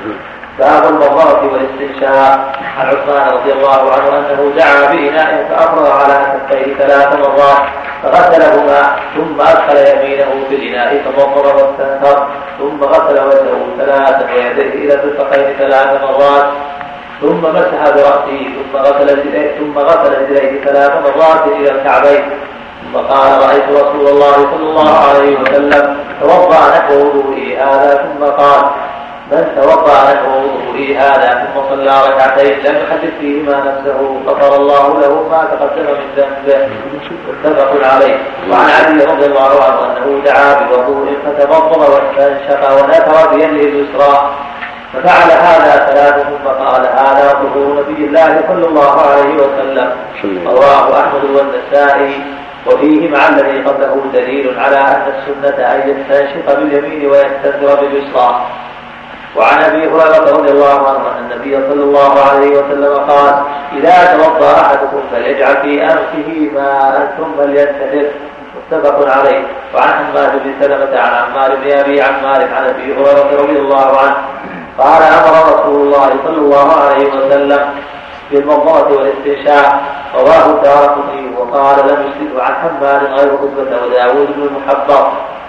باب المضمضة والاستنشاق. عن عثمان رضي الله عنه أنه دعا بإناء فأفرغ على كفيه ثلاث مرات فغسلهما ثم أدخل يمينه في الإناء فمضمض واستنثر ثم غسل وجهه ثلاثا ويديه إلى الفرفقين ثلاث مرات ثم مسح برأسه ثم غسل رجليه ثم غسل رجليه ثلاث مرات إلى الكعبين. ثم قال رأيت رسول الله صلى الله عليه وسلم توضأ نحو وضوئه هذا ثم قال من توضأ نحو وضوئه هذا ثم صلى ركعتين لم يحدث فيهما نفسه غفر الله له ما تقدم من ذنبه. متفق عليه. وعن علي رضي الله عنه أنه دعا بوضوء فتمضمض واستنشق ونثر بيده اليسرى ففعل هذا ثلاث ثم قال هذا طهور نبي الله صلى الله عليه وسلم. رواه أحمد والنسائي. وفيه مع الذي قبله دليل على أن السنة أن يستنشق باليمين ويستنثر باليسرى. وعن أبي هريرة رضي الله عنه أن النبي صلى الله عليه وسلم قال إذا توضأ أحدكم فليجعل في أنفه ماء ثم لينتثر. متفق عليه. وعن حماد بن سلمة عن عمار بن أبي عمار عن أبي هريرة رضي الله عنه قال أمر رسول الله صلى الله عليه وسلم بالمضمضة والاستنشاق. رواه الدارقطني وقال لم يسلكه عن حماد غير عتبة وداود بن المحبر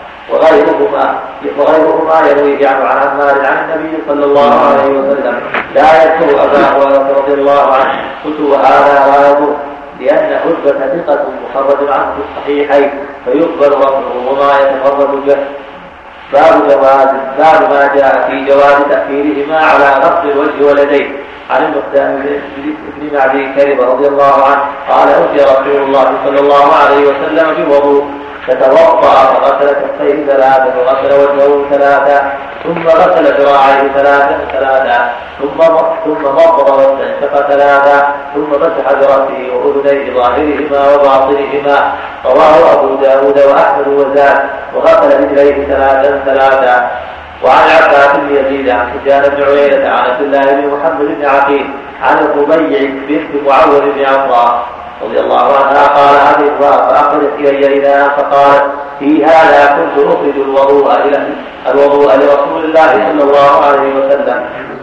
وغيرهما وغيرهما يرويه عنه عن عمار عن النبي صلى الله عليه وسلم لا يذكر أبا هريرة رضي الله عنه. قلت وهذا لا يضر لأن عتبة ثقة مخرج عنه في الصحيحين فيقبل رفعه وما يتفرد به. باب جواز باب ما جاء في جواز تأخيرهما على غسل الوجه واليدين. عن المقدام بن معدي كرب رضي الله عنه قال أتي رسول الله صلى الله عليه وسلم بوضوء فتوضأ فغسل كفيه ثلاثا وغسل وجهه ثلاثا ثم غسل ذراعيه ثلاثا ثلاثا ثم ثم مضمض واستنشق ثلاثا ثم مسح برأسه وأذنيه ظاهرهما وباطنهما. رواه أبو داود وأحمد وزاد وغسل رجليه ثلاثا ثلاثا. وعن عباس بن يزيد عن سفيان بن عيينة عن عبد الله بن محمد بن عقيل عن الربيع بنت معوذ بن عمران رضي الله عنها قال هذه الرأى فأخذت إلي إذا فقالت في هذا كنت أخرج الوضوء إلى الوضوء لرسول الله صلى الله عليه وسلم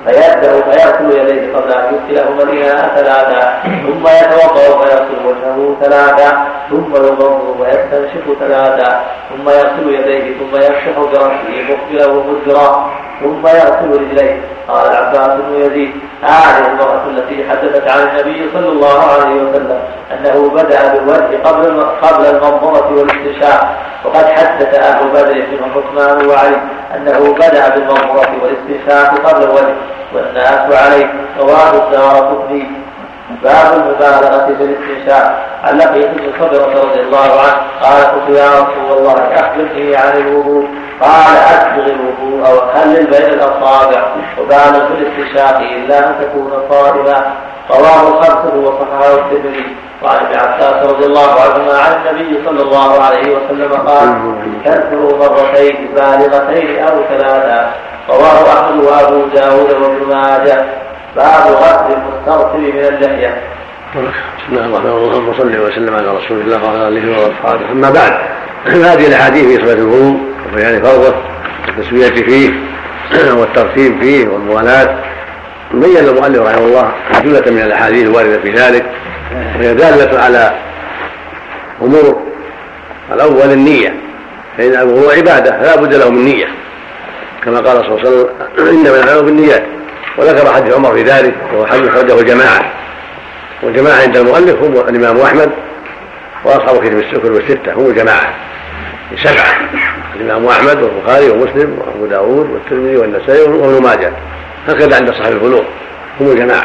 فيبدأ فيغسل يديه قبل أن يدخلهما الإناء ثلاثا ثم يتوضأ فيغسل وجهه ثلاثا ثم يضمه ويستنشق ثلاثا ثم يغسل يديه ثم يمسح برأسه مقبلا ومدبرا ثم يغسل رجليه. قال العباس بن يزيد: هذه المرأة التي حدثت عن النبي صلى الله عليه وسلم أنه بدأ بالوجه قبل قبل المنظرة والاستنشاق، وقد حدث أهل بدر منهم عثمان وعلي أنه بدأ بالمنظرة والاستنشاق قبل الوجه والناس عليه. رواه الدارقطني. باب المبالغة في الاستنشاق. عن لقيط بن صبرة رضي الله عنه قال: قلت يا رسول الله أخبرني عن الوضوء. قال: أسبغ الوضوء أو خلل بين الأصابع وبالغ في الاستنشاق إلا أن تكون صائما. رواه الخمسة وصححه الترمذي. وعن ابن عباس رضي الله عنهما عن النبي صلى الله عليه وسلم قال: كثروا مرتين بالغتين أو ثلاثا. رواه أحمد وأبو داود وابن ماجه. باب غسل المستغفر من اللحية. بسم الله الرحمن الرحيم، وصلى وسلم على رسول الله وعلى اله واصحابه. اما بعد، هذه الاحاديث في صفه الوضوء وبيان فرضه والتسويه فيه والترتيب فيه والموالاه بين المؤلف رحمه الله جمله من الاحاديث الوارده في ذلك، وهي داله على امور. الاول النيه، فان الوضوء عباده لا بد له من نيه، كما قال صلى الله عليه وسلم: انما الاعمال بالنيات. وذكر حديث عمر في ذلك، وهو حديث خرجه الجماعه، والجماعه عند المؤلف هم الامام احمد واصحاب كتب السكر والسته، هم جماعه سبعه: الامام احمد والبخاري ومسلم وابو داود والترمذي والنسائي وابن ماجه، هكذا عند صاحب البلوغ هم الجماعه.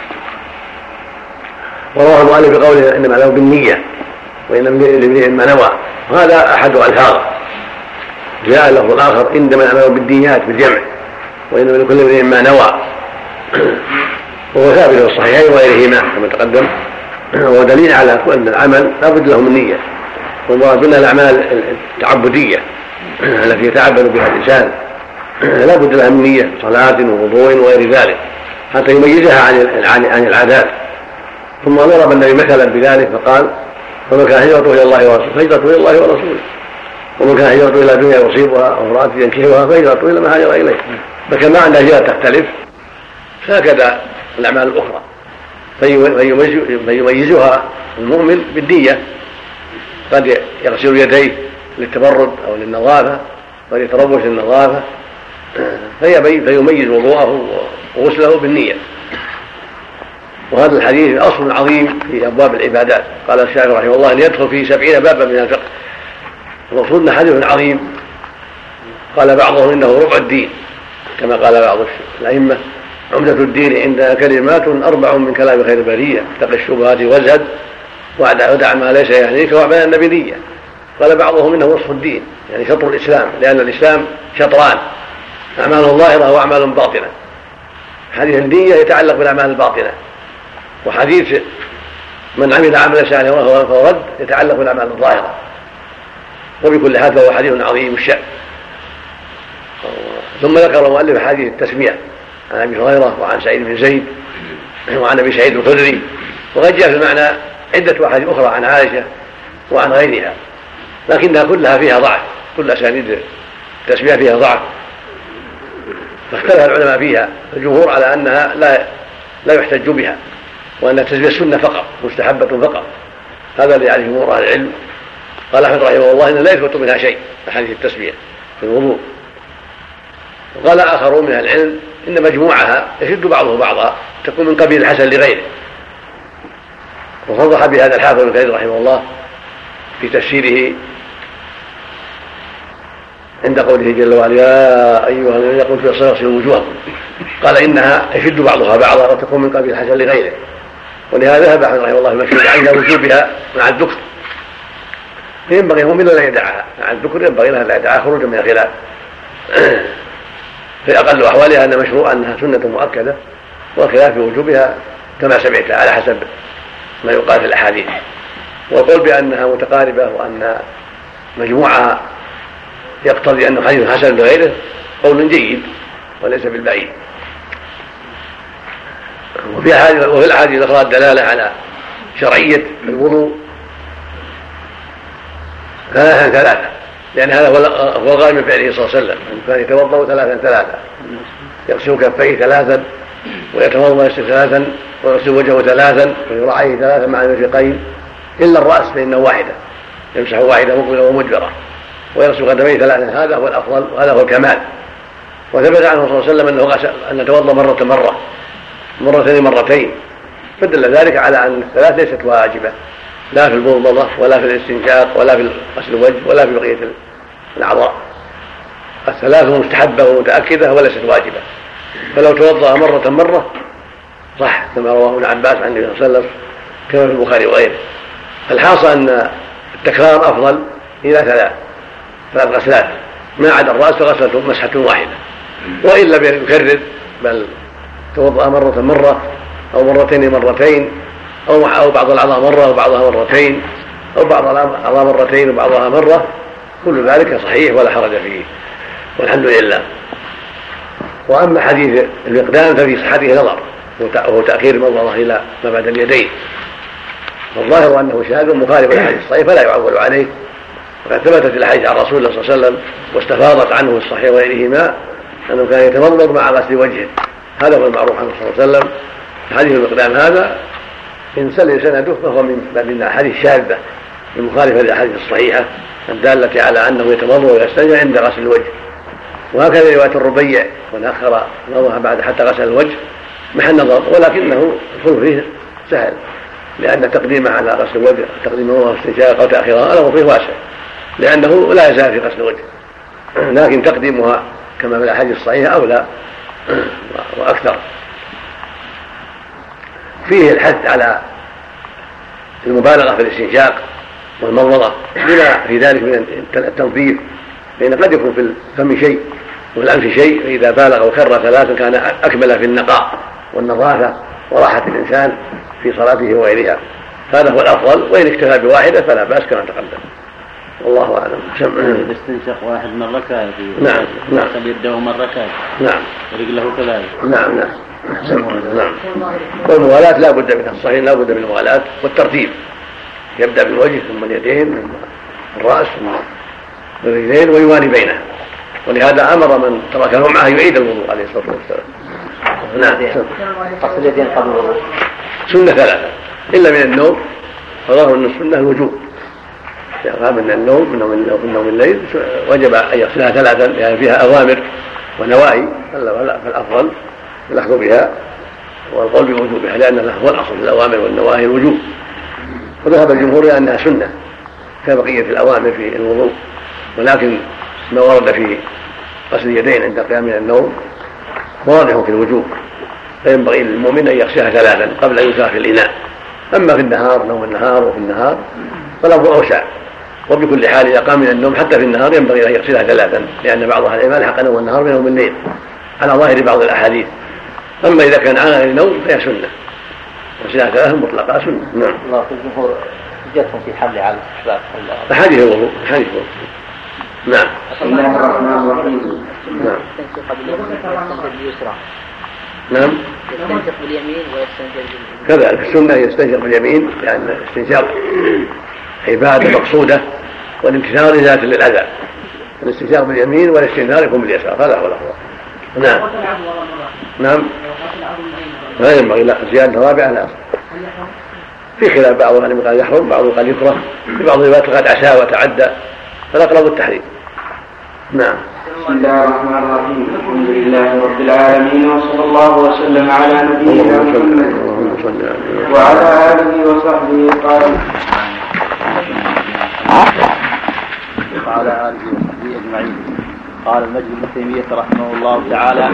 ورواه المؤلف بقوله: انما له بالنيه وان لامرئ ما نوى، وهذا احد الفاظه. جاء اللفظ الاخر: انما الاعمال بالنيات بالجمع، وإن لكل امرئ ما نوى، وهو ثابت في الصحيحين وغيرهما كما تقدم، وهو دليل على أن العمل لا بد له من نية. والمراد بنا الأعمال التعبدية التي يتعبد بها الإنسان لا بد لها من نية، صلاة ووضوء وغير ذلك، حتى يميزها عن عن العادات. ثم ضرب النبي مثلا بذلك فقال: ومن كان هجرته إلى الله ورسوله فهجرته إلى الله ورسوله، ومن كان هجرته إلى دنيا يصيبها أو امرأة ينكحها فهجرته إلى ما هاجر إليه. فكما عند هجرة تختلف، فهكذا الأعمال الأخرى، فيميزها المؤمن بالنية. قد يغسل يديه للتبرد أو للنظافة، قد يتروش للنظافة، فيميز وضوءه وغسله بالنية. وهذا الحديث أصل عظيم في أبواب العبادات. قال الشافعي رحمه الله: أن يدخل فيه سبعين بابا من الفقه. المقصود حديث عظيم. قال بعضهم: إنه ربع الدين، كما قال بعض الأئمة: عمدة الدين عندنا كلمات أربع من كلام خير البرية: اتق الشبهات وازهد، ودع ما ليس يعنيك، واعمل النبيذية. قال بعضهم: إنه نصف الدين، يعني شطر الإسلام، لأن الإسلام شطران: أعمال ظاهرة وأعمال باطنة. حديث النية يتعلق بالأعمال الباطنة، وحديث من عمل عملا صالحا وهو رد يتعلق بالأعمال الظاهرة. وبكل هذا هو حديث عظيم الشأن. ثم ذكر المؤلف حديث التسمية عن أبي هريرة وعن سعيد بن زيد وعن أبي سعيد الخدري، وقد جاء في المعنى عدة أحاديث أخرى عن عائشة وعن غيرها، لكنها كلها فيها ضعف، كل أسانيد التسمية فيها ضعف، فاختلف العلماء فيها. الجمهور على أنها لا لا يحتج بها، وأن التسمية سنة فقط، مستحبة فقط. هذا اللي يعرفه جمهور أهل العلم. قال أحمد رحمه الله: إن لا يثبت منها شيء، أحاديث التسمية في الوضوء. وقال آخرون من العلم: إن مجموعها يشد بعضه بعضا، تكون من قبيل الحسن لغيره. وصرح بهذا الحافظ ابن كثير رحمه الله في تفسيره عند قوله جل وعلا: يا أيها الذين قلت في الصلاة اغسلوا وجوهكم. قال: إنها يشد بعضها بعضا وتكون من قبيل الحسن لغيره. ولهذا ذهب أحمد رحمه الله المشهور إلى وجوبها مع الذكر، ينبغي المؤمن لا يدعها مع الذكر، ينبغي له لا يدعها خروجا من الخلاف. في أقل أحوالها أن مشروع أنها سنة مؤكدة، والخلاف في وجوبها كما سمعت على حسب ما يقال في الأحاديث. والقول بأنها متقاربة وأن مجموعها يقتضي أنه حديث حسن لغيره قول جيد وليس بالبعيد. وفي الأحاديث الأخرى الدلالة على شرعية الوضوء ثلاثة ثلاثة لأن هذا هو الغالب من فعله صلى الله عليه وسلم، كان يتوضأ ثلاثا ثلاثا، يغسل كفيه ثلاثا ويتوضأ ثلاثا ويغسل وجهه ثلاثا ويراعيه ثلاثا مع المرفقين، إلا الرأس فإنه واحدة، يمسح واحدة مقبلة ومدبرة ويغسل قدميه ثلاثا، هذا هو الأفضل وهذا هو الكمال. وثبت عنه صلى الله عليه وسلم أنه غسل أن يتوضأ مرة مرة مرتين مرتين، فدل ذلك على أن الثلاث ليست واجبة لا في المضمضة ولا في الاستنشاق ولا في غسل الوجه ولا في بقية الأعضاء، الثلاث مستحبة ومتأكدة وليست واجبة، فلو توضأ مرة مرة صح كما رواه ابن عباس عن النبي صلى الله عليه وسلم كما في البخاري وغيره. الحاصل أن التكرار أفضل إلى ثلاث ثلاث غسلات ما عدا الرأس فغسلة مسحة واحدة، وإلا يكرر بل توضأ مرة مرة أو مرتين مرتين أو بعض الأعضاء مرة وبعضها مرتين أو بعض الأعضاء مرتين وبعضها مرة، كل ذلك صحيح ولا حرج فيه والحمد لله. وأما حديث المقدام ففي صحته نظر وهو تأخير المضمضة إلى ما بعد اليدين، والظاهر أنه شاذ مخالف للحديث الصحيح فلا يعول عليه، وقد ثبتت الحديث عن رسول الله صلى الله عليه وسلم واستفاضت عنه الصحيح وغيرهما أنه كان يتمضمض مع غسل وجهه، هذا هو المعروف عنه صلى الله عليه وسلم. حديث المقدام هذا إن سلم سنده فهو من الأحاديث الشاذة المخالفة للأحاديث الصحيحة الدالة على أنه يتمضمض ويستنجى عند غسل الوجه. وهكذا رواية الربيع ونأخر نظرها بعد حتى غسل الوجه محل نظر، ولكنه الخلف فيه سهل لأن تقديمه على غسل الوجه تقديمه واستنشاق أو تأخيرها الأمر فيه واسع لأنه لا يزال في غسل الوجه، لكن تقديمها كما في الأحاديث الصحيحة أولى وأكثر. فيه الحث على المبالغة في الاستنشاق والمضمضة بما في ذلك من التنظيف، لأن قد يكون في الفم شيء وفي الأنف شيء، فإذا بالغ وكرر ثلاثا كان أكمل في النقاء والنظافة وراحة الإنسان في صلاته وغيرها، هذا هو الأفضل، وإن اكتفى بواحدة فلا بأس كما تقدم، والله أعلم. الاستنشاق واحد مرة كافي. نعم نعم. يده مرة كافي. نعم. رجله كذلك. نعم نعم. نعم. والموالاة لا بد منها، الصحيح لا بد من الموالاة والترتيب، يبدأ بالوجه ثم اليدين ثم الرأس ثم الرجلين ويوالي بينها، ولهذا أمر من ترك لمعة يعيد الوضوء عليه الصلاة والسلام. نعم. غسل اليدين قبل الوضوء سنة ثلاثة إلا من النوم، فظهر أن السنة الوجوب، إذا غاب من النوم من النوم الليل وجب أن يغسلها ثلاثا يعني فيها أوامر ونواهي، فالأفضل الأخذ بها والقول بوجوبها لأن هو الأصل في الأوامر والنواهي الوجوب. وذهب الجمهور إلى أنها سنة كبقية الأوامر في الوضوء، ولكن ما ورد في غسل اليدين عند القيام من النوم واضح في الوجوب، فينبغي للمؤمن أن يغسلها ثلاثا قبل أن يدخل في الإناء. أما في النهار نوم النهار وفي النهار فالأمر أوسع، وبكل حال إذا قام من النوم حتى في النهار ينبغي أن يغسلها ثلاثا، لأن بعض أهل العلم الحق نوم النهار بنوم الليل على ظاهر بعض الأحاديث. أما إذا كان عن غير نوم فهي سنة، وغسلها ثلاثا مطلقة سنة. نعم. الله في الجمهور جاتهم في حمل على الاستحباب أحاديث الوضوء أحاديث الوضوء. نعم. بسم الله الرحمن الرحيم. نعم. يستنشق باليسرى. نعم. يستنشق باليمين ويستنشق باليمين. كذلك السنة يستنشق باليمين لأن يعني الاستنشاق عبادة مقصودة والامتثال ذات للأذى، الاستنشاق باليمين والاستنثار يكون باليسار، هذا هو الأفضل. نعم. نعم. لا ينبغي لا زيادة رابعة لا. في خلاف بعض قال قال يحرم بعض قال يكره، في بعض الروايات قال عسى وتعدى، فالأقرب التحريم. نعم. بسم الله الرحمن الرحيم. الحمد لله رب العالمين وصلى الله وسلم على نبينا محمد وعلى آله وصحبه قال وعلى آله وصحبه أجمعين. قال المجد بن تيمية رحمه الله تعالى: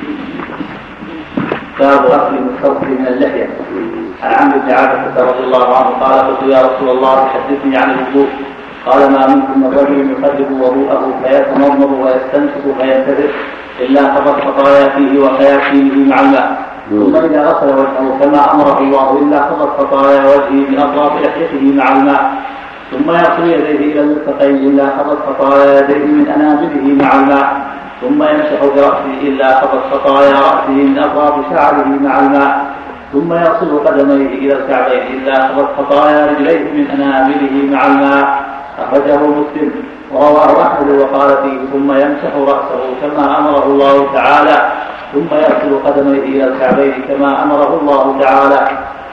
باب غسل المستوفي من اللحية. عن عمرو بن عباسة رضي الله عنه قال: قلت يا رسول الله حدثني عن الوضوء. قال: ما منكم من رجل يقلب وضوءه فيتمضمض ويستنشق فينتبه إلا قضت خطايا فيه وخياشيمه مع الماء، ثم إذا غسل وجهه كما أمره الله إلا قضت خطايا وجهه من أطراف لحيته مع الماء، ثم يغسل يديه إلى المرفقين إلا قضت خطايا يديه من أنامله مع الماء، ثم يمسح برأسه إلا قضت خطايا رأسه من أطراف شعره مع الماء، ثم يغسل قدميه إلى الكعبين إلا قضت خطايا رجليه من أنامله مع الماء، أخرجه مسلم ورواه أحمد وقال فيه ثم يمسح رأسه كما أمره الله تعالى ثم يغسل قدميه إلى الكعبين كما أمره الله تعالى.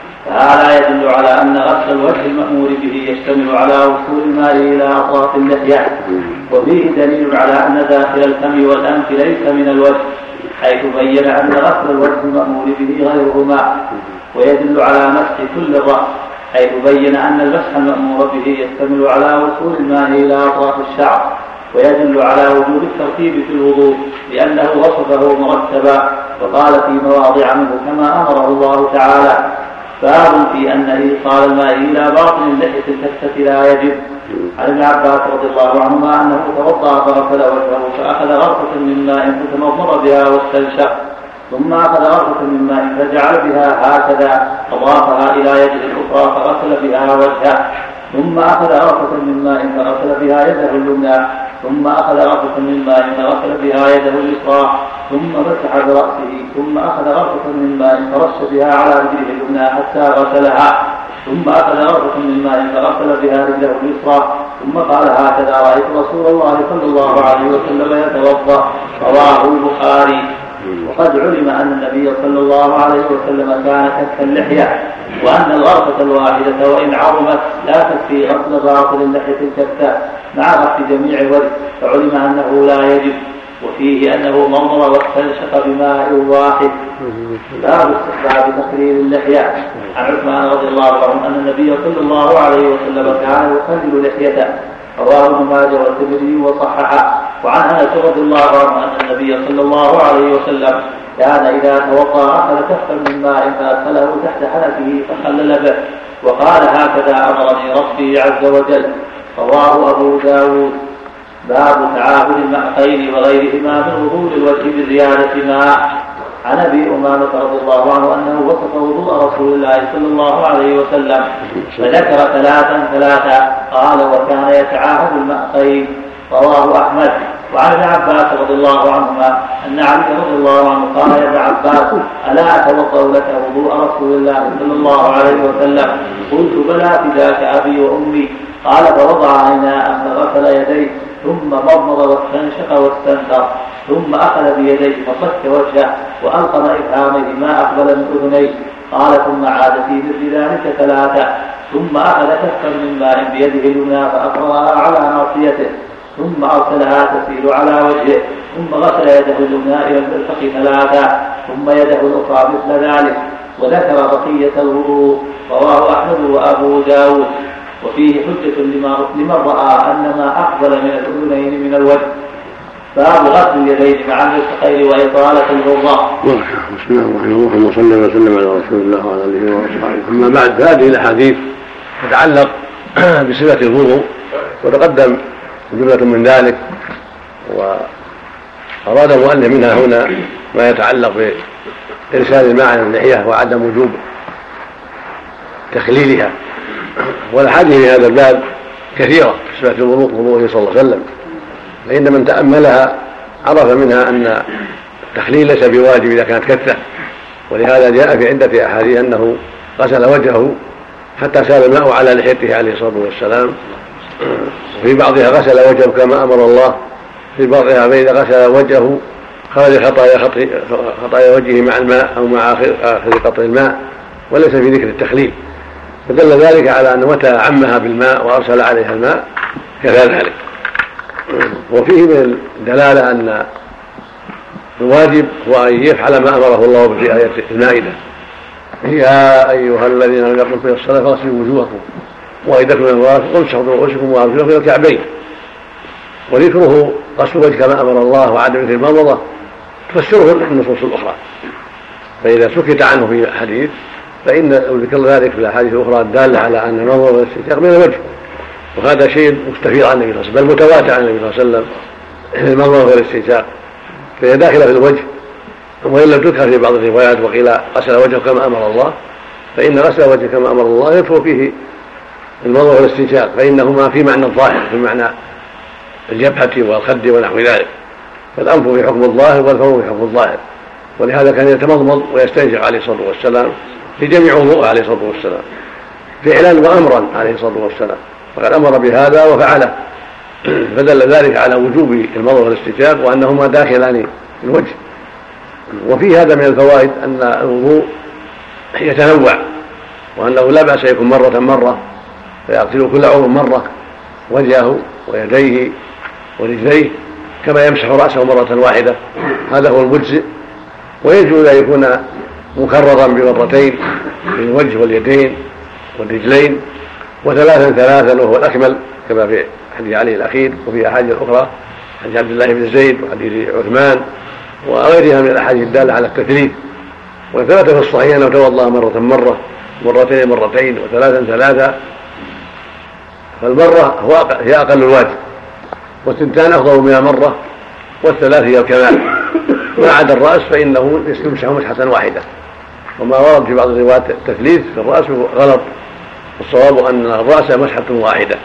فهذا يدل على أن غسل الوجه المأمور به يشتمل على وصول الماء إلى أطراف اللحية، وفيه دليل على أن داخل الفم والأنف ليس من الوجه، حيث بين أن غسل الوجه المأمور به غيرهما. ويدل على مسح كل الرأس، حيث بين أن المسح المأمور به يشتمل على وصول الماء إلى أطراف الشعر. ويدل على وجوب الترتيب في الوضوء لأنه وصفه مرتبا وقال في مواضع منه كما أمره الله تعالى. باب في أن إيصال الماء إلى باطن اللحية الكفة لا يجب. عن ابن عباس رضي الله عنهما أنه توضأ فغسل وجهه فأخذ غرفة من ماء فتمضمض بها واستنشق، ثم أخذ غرفة من ماء فجعل بها هكذا أضافها إلى يده الأخرى فغسل بها وجهه، ثم أخذ غرفة من ماء فغسل بها يده اليمنى، ثم أخذ غرفة من ماء فغسل بها يده اليسرى، ثم مسح برأسه، ثم أخذ غرفة من ماء فرش بها على رجله اليمنى حتى غسلها، ثم أخذ غرفة من ماء فغسل بها رجله اليسرى، ثم قال هكذا رأيت رسول الله صلى الله عليه وسلم يتوضأ. رواه البخاري. وقد علم أن النبي صلى الله عليه وسلم كان كف اللحية، وأن الغرفة الواحدة وإن عظمت لا تكفي غسل باطن اللحية الكفة مع غسل جميع الوجه، فعلم أنه لا يجب. وفيه أنه مضمر واستنشق بماء واحد. باب استحباب تقليل اللحية. عن عثمان رضي الله عنه أن النبي صلى الله عليه وسلم كان يقلل لحيته، رواه ابن ماجه والترمذي وصححه. وعن انس رضي الله عنه ان النبي صلى الله عليه وسلم كان اذا توضا اخذ كفا من ماء فادخله تحت حنفه فخلل به وقال هكذا امرني ربي عز وجل. رواه ابو داود. باب تعاهد المعقين وغيرهما من وضوء الوجه بزياده ماء. عن ابي امامه رضي الله عنه انه وصف وضوء رسول الله صلى الله عليه وسلم فذكر ثلاثا ثلاثا قال وكان يتعاهد المعقين. رواه احمد. وعن ابن عباس رضي الله عنهما ان علي رضي الله عنه قال يا ابن عباس الا اتوضا لك وضوء رسول الله صلى الله عليه وسلم؟ قلت بلى فداك ابي وامي. قال فوضع اناء فغسل يديه ثم مضمض واستنشق واستنثر ثم اخذ بيديه فصك وجهه والقم ابهامه ما اقبل من اذنيه. قال ثم عاد في مثل ذلك ثلاثه ثم اخذ كفا من ماء بيده اليمنى فاقرها على ناصيته ثم ارسلها تسيل على وجهه ثم غسل يده اليمنى الى المرفق ثلاثه ثم يده الاخرى مثل ذلك وذكر بقيه الوضوء. رواه احمد وابو داود. وفيه حجة لمن رأى أن ما أقبل من الأذنين من الوجه. باب غسل اليدين مع المرفقين وإطالة الغراء. بسم الله الرحمن الرحيم وصلى وسلم على رسول الله وعلى آله وصحبه. أما بعد فهذه الأحاديث تتعلق بصفة الوضوء وتقدم جملة من ذلك، وأراد المؤلف منها هنا ما يتعلق بإرسال الماء على اللحية وعدم وجوب تخليلها. والأحاديث في هذا الباب كثيرة في صفة الوضوء وضوءه صلى الله عليه وسلم، فإن من تأملها عرف منها أن التخليل ليس بواجب إذا كانت كثة، ولهذا جاء في عدة أحاديث أنه غسل وجهه حتى سال الماء على لحيته عليه الصلاة والسلام، وفي بعضها غسل وجهه كما أمر الله، في بعضها فإذا غسل وجهه خرج خطايا خطايا وجهه مع الماء أو مع آخر قطر الماء، وليس في ذكر التخليل، فدل ذلك على أن متى عمها بالماء وأرسل عليها الماء كفى ذلك. وفيه من الدلالة أن الواجب هو أن يفعل ما أمره الله في آية المائدة: يا أيها الذين آمنوا إذا قمتم إلى الصلاة فاغسلوا وجوهكم وأيديكم إلى المرافق وامسحوا برؤوسكم وأرجلكم إلى الكعبين. وذكره غسل الوجه كما أمر الله وعدم مثل المضمضة تفسره النصوص الأخرى، فإذا سكت عنه في حديث فإن ذكر ذلك في الأحاديث الأخرى الدالة على أن المضمضة والاستنشاق من الوجه، وهذا شيء مستفيض عن النبي صلى الله عليه وسلم بل متواتر عن النبي صلى الله عليه وسلم المضمضة والاستنشاق، فهي داخلة في الوجه. وإن لم تذكر في بعض الروايات وقيل غسل وجهه كما أمر الله، فإن غسل وجهه كما أمر الله يدخل فيه المضمضة والاستنشاق، فإنهما في معنى الظاهر في معنى الجبهة والخد ونحو ذلك، فالأنف في حكم الظاهر والفم في حكم الظاهر، ولهذا كان يتمضمض ويستنشق عليه الصلاة والسلام في جميع وضوءه عليه الصلاة والسلام فعلا وأمرا عليه الصلاة والسلام، فقد أمر بهذا وفعله، فدل ذلك على وجوب المضغ والاستنشاق وأنهما داخلان في الوجه. وفي هذا من الفوائد أن الوضوء يتنوع، وأنه لا بأس يكون مرة مرة فيغسل كل عضو مرة، وجهه ويديه ورجليه، كما يمسح رأسه مرة واحدة، هذا هو المجزئ. ويجوز أن يكون مكررا بمرتين في الوجه واليدين والرجلين، وثلاثا ثلاثا وهو الأكمل، كما في حديث علي الأخير وفي أحاديث أخرى، حديث عبد الله بن زيد وحديث عثمان وغيرها من الأحاديث الدالة على التثليث. وثبت في الصحيح أنه توضأ مرة مرة، مرتين مرتين، وثلاثا ثلاثا. فالمرة هي أقل الواجب، والثنتان أفضل من المرة، والثلاث هي الكمال. ما عدا الرأس فإنه يمسح مسحة واحدة، وما ورد في بعض الروايات التثليث في الرأس غلط، والصواب أن الرأس مسحة واحدة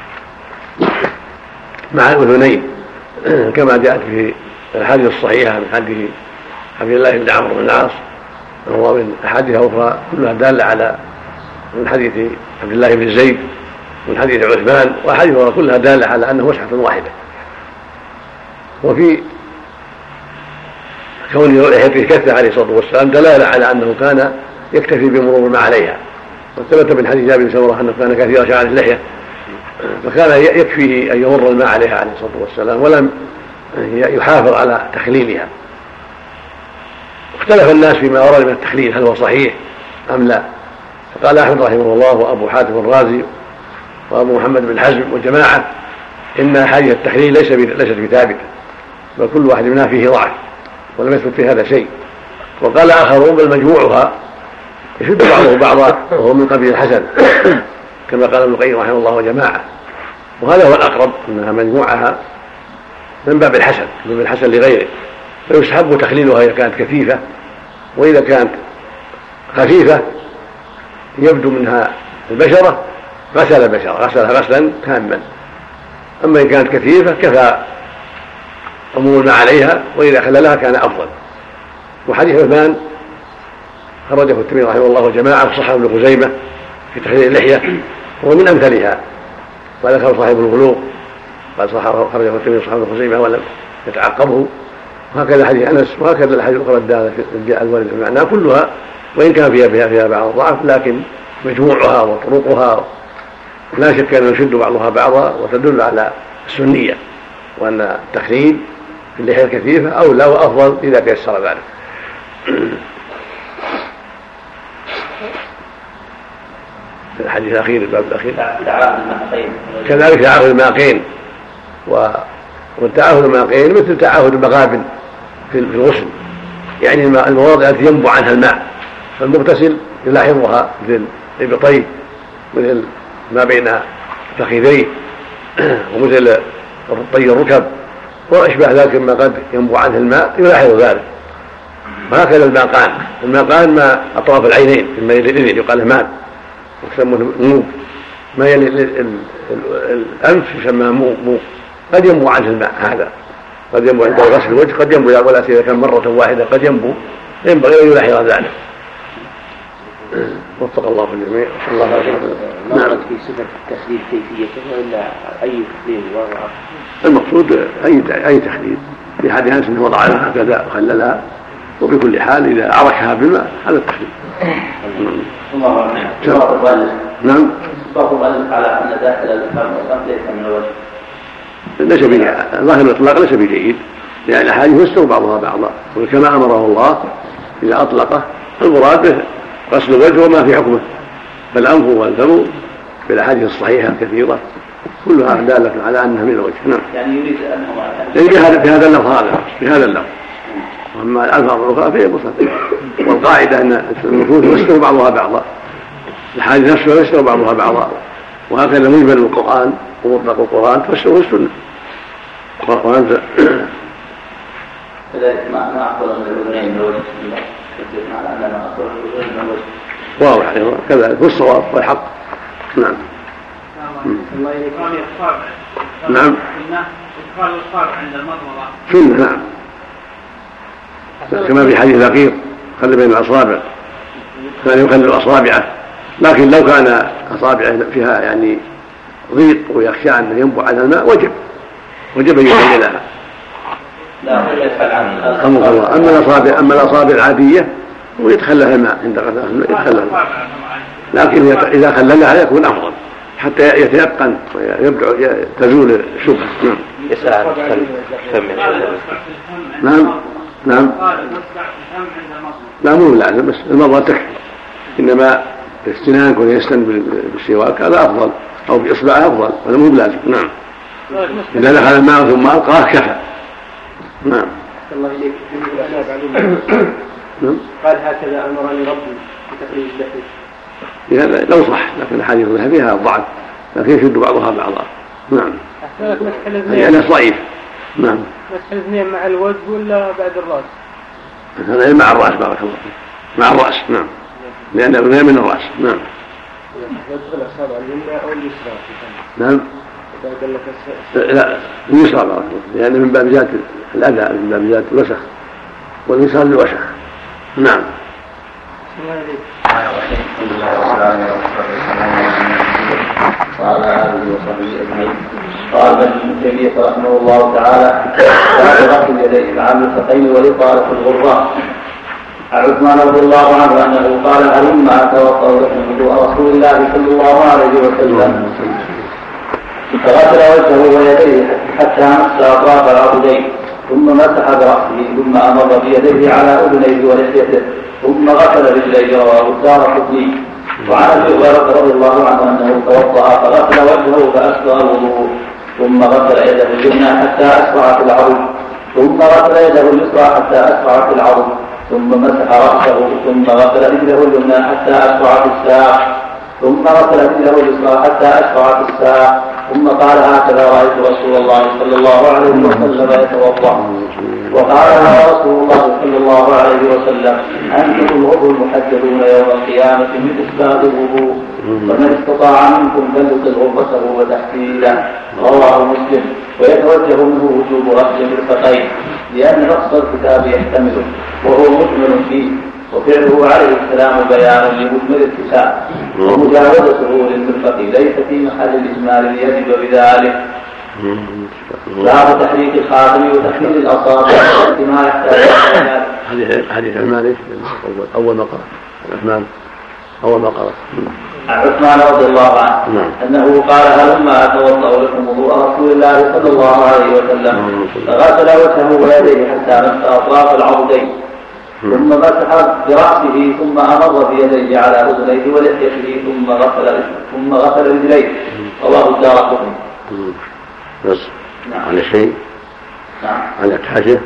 مع الأذنين، كما جاءت في الحديث الصحيحة من حديث عبد الله بن عمرو بن العاص، وهو من أحاديث أخرى كلها دالة على من حديث عبد الله بن زيد ومن حديث عثمان، وأحاديث أخرى كلها دالة على أنه مسحة واحدة. وفي كون لحيته كثة عليه الصلاة والسلام دلالة على أنه كان يكتفي بمرور ما عليها، وثبت من حديث جابر بن سمرة أنه كان كثير شعر اللحية، فكان يكفيه أن يمر الماء عليها عليه الصلاة والسلام، ولم يحافظ على تخليلها. اختلف الناس فيما ورد من التخليل هل هو صحيح أم لا، فقال أحمد رحمه الله وأبو حاتم الرازي وأبو محمد بن حزم وجماعة إن حديث التخليل ليس ليست بثابتة، بل كل واحد منها فيه ضعف ولم يثبت في هذا شيء. وقال آخرون بل مجموعها يشد بعضه بعضا وهو من قبيل الحسن، كما قال ابن القيم رحمه الله وجماعة، وهذا هو الأقرب أنها مجموعها من باب الحسن، من باب الحسن لغيره، فيستحب تخليلها إذا كانت كثيفة، وإذا كانت خفيفة يبدو منها البشرة غسل البشرة غسلها غسلا تاما. أما إن كانت كثيفة كفى أمور ما عليها، وإذا خللها كان أفضل. وحديث عثمان خرجه الترمذي رحمه الله وجماعة وصححه ابن خزيمة في تخليل اللحية، هو من أمثلها، وذكر صاحب البلوغ قال صححه خرجه الترمذي وصححه ابن خزيمة ولم يتعقبه. وهكذا حديث أنس، وهكذا الحديث الأخرى الدالة في الوارد في معناها كلها، وإن كان فيها فيها, فيها بعض الضعف، لكن مجموعها وطرقها لا شك أن يشد بعضها بعضا، وتدل على السنية، وأن التخليل في اللحية الكثيفة أولى وأفضل إذا تيسر ذلك. في الحديث الأخير الباب الأخير كذلك تعاهد الماقين، والتعاهد الماقين مثل تعاهد المغابن في الغسل، يعني المواضع التي ينبع عنها الماء، فالمغتسل يلاحظها مثل إبطيه، مثل ما بين فخذيه، ومثل طي الركب وأشبه ذلك مما قد ينبع عنه الماء يلاحظ ذلك. وهكذا الماقان، الماقان ما أطراف العينين مما يلي الإذن يقال ماء، ويسمونه موق، ما يلي الأنف يسمى موق، قد ينبع عنه الماء، هذا قد ينبع عند غسل الوجه، قد ينبع ولا إذا كان مرة واحدة قد ينبع، ينبغي أن يلاحظ ذلك. وفق الله في الجميع. الله ما ورد في صفة التخليل كيفيته وإلا أي تخليل وضع؟ المقصود أي أي تخليل، في حديث أنس أنه وضع لها هكذا وخللها، وفي كل حال إذا عركها بالماء هذا التخليل. الله أعلم. نعم. فهو على أن داخل الفم ليس من الوجه. ليس به ظاهر الإطلاق ليس بجيد، لأن الأحاديث يستوي بعضها بعضا، وكما أمره الله إذا أطلقه المراد غسل الوجه وما في حكمه، فالأنف والفم بالأحاديث الصحيحة الكثيرة كلها دالة على أنها من الوجه. نعم. يعني يريد أنه يعني بهذا بهذا اللفظ هذا بهذا اللفظ، وأما الألفاظ الأخرى فهي مستقيمة. والقاعدة أن النصوص يستوي بعضها بعضا، الحادث نفسها يستوي بعضها بعضا، وهكذا مجمل القرآن ومطلق القرآن فسره السنة. وأنت كذلك ما أخبر من الأذنين من الوجه على أننا أخبر من الأذنين من الوجه واضح يعني كذلك هو الصواب والحق. نعم. الله إقرار الصابع. نعم. إقرار الصابع عند المضمضة. سنة. نعم. كما في حديث الأخير خلي بين الأصابع، كان يخلي الأصابع، لكن لو كان أصابع فيها يعني ضيق ويخشى أن ينبع على الماء وجب وجب أن يخللها. أما الأصابع أما الأصابع العادية ويتخللها الماء عند غسل الماء يتخللها، لكن إذا خللها يكون أفضل حتى يتيقن ويبدع تزول الشبهة. نعم. يسأل عن الفم. نعم نعم. لا مو لازم بس المضمضة تكفي، إنما الاستنان كون يستن بالسواك هذا أفضل أو بإصبعه أفضل، هذا مو بلازم. نعم. إذا دخل الماء ثم ألقاه كفى. نعم. الله إليك. قال هكذا أمرني ربي بتقليد اللحية. لو صح، لكن الحديث فيها ضعف، لكن يشد بعضها بعضا. نعم. يعني ضعيف. نعم. مسح الاثنين مع الوجه ولا بعد الرأس؟ هذا مع الرأس بارك الله فيك. مع الرأس نعم، لأن الأذنين من الرأس. نعم. نعم. لا اليسرى بارك الله فيك، لأن من باب زيادة الأذى، من باب زيادة الوسخ، واليسرى للوسخ. نعم. وعلى آله وصحبه أجمعين. قال ابن تيمية رحمه الله تعالى: باب غسل اليدين مع المرفقين والإطالة في الغرة. عن عثمان رضي الله عنه أنه قال: هلم أتوضأ لكم وضوء رسول الله صلى الله عليه وسلم، فغسل وجهه ويديه حتى مس أطراف العضدين، ثم مسح برأسه، ثم أمر بيديه على أذنيه ولحيته، ثم غسل رجليه. رواه الدارقطني. وعن ابي هريره رضي الله عنه انه توضا فغسل وجهه فاسبغ الوضوء، ثم غسل يده اليمنى حتى اسرع في العضد، ثم غسل يده اليسرى حتى اسرع في العضد، ثم مسح راسه، ثم غسل رجله اليمنى حتى اسرع في الساق، ثم غسل رجله اليسرى حتى اسرع في الساق، ثم قال: هكذا رايت رسول الله صلى الله عليه وسلم يتوضا. وقال رسول الله صلى الله عليه وسلم: أنتم الغر المحجلون يوم القيامة من إسباب الوضوء، ومن استطاع منكم فليطل غرته وتحسينه. رواه مسلم. ويتوجه منه وجوب غسل المرفقين، لأن نص الكتاب يحتمله وهو مجمل فيه، وفعله عليه السلام بيان لمجمل الكتاب، ومجاوزته للمرفق ليس في محل الإجمال ليجب بذلك. باب تحريك الخاتم وتحريك الأصابع ما يحتاج إلى حديث عثمان ايش؟ أول ما قرأ عثمان أول ما قرأ عن عثمان رضي الله عنه أنه قال: هلما أتوضأ لكم وضوء رسول الله صلى الله عليه وسلم، فغسل وجهه ويديه حتى مس أطراف العضدين، ثم مسح برأسه، ثم أمر بيديه على أذنيه ولحيته، ثم غسل ثم غسل رجليه. رواه الدارقطني. بس على شيء نعم. على حاجة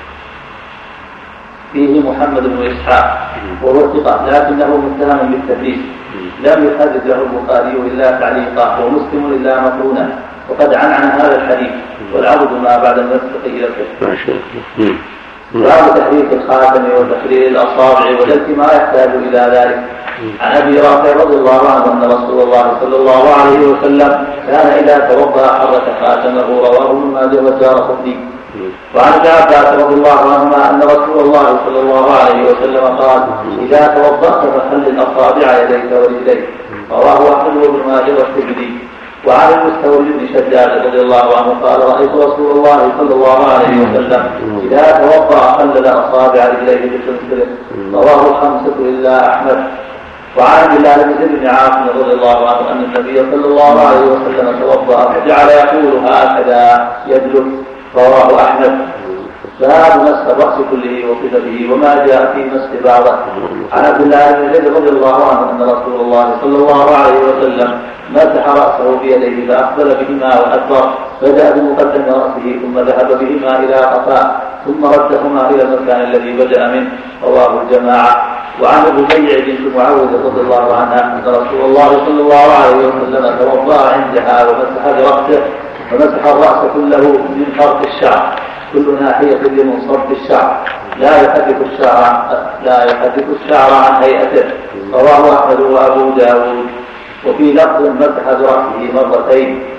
فيه محمد بن إسحاق وهو ثقة، لكنه متهم بالتدليس، لم يحدث له البخاري إلا تعليقا، ومسلم إلا مقرونا، وقد عنعن هذا الحديث، والعبد ما بعد المسلك إلى الكفر. باب تحريك الخاتم وتحرير الأصابع ودلك ما يحتاج إلى ذلك. عن أبي رافع رضي الله عنه أن رسول الله صلى الله عليه وسلم كان إذا توضأ حرك خاتمه. رواه ابن ماجه والدارقطني. وعن ابن عباس رضي الله عنهما أن رسول الله صلى الله عليه وسلم قال: إذا توضأت فخلل أصابع يديك ورجليك. رواه أحمد وابن ماجه والترمذي. وعن المستورد بن شداد رضي الله عنه قال: رأيت رسول الله صلى الله عليه وسلم إذا توضأ خلل أصابع رجليه بسلسله. رواه الخمسة إلا أحمد. وعن عبد الله بن زيد بن عاصم رضي الله عنه أن النبي صلى الله عليه وسلم توضأ فجعل يقول هكذا يدلك. رواه أحمد. باب مسح الرأس كله وقدمه وما جاء في مسح بعضه. عن عبد الله بن زيد رضي الله عنه أن رسول الله صلى الله عليه وسلم مسح رأسه بيديه فأقبل بهما وأدبر، بدأ بمقدم رأسه ثم ذهب بهما إلى قفاه، ثم ردهما إلى المكان الذي بدأ منه. رواه الجماعة. وعن الربيع بنت معاوية رضي الله عنها أن رسول الله صلى الله عليه وسلم توضأ عندها ومسح برأسه، ومسح الرأس كله من فرق الشعر، كل ناحية لمنصرف الشعر، لا يحدث الشعر لا يحدث الشعر عن هيئته. رواه أحمد وأبو داود. وفي لفظ مسح برأسه مرتين،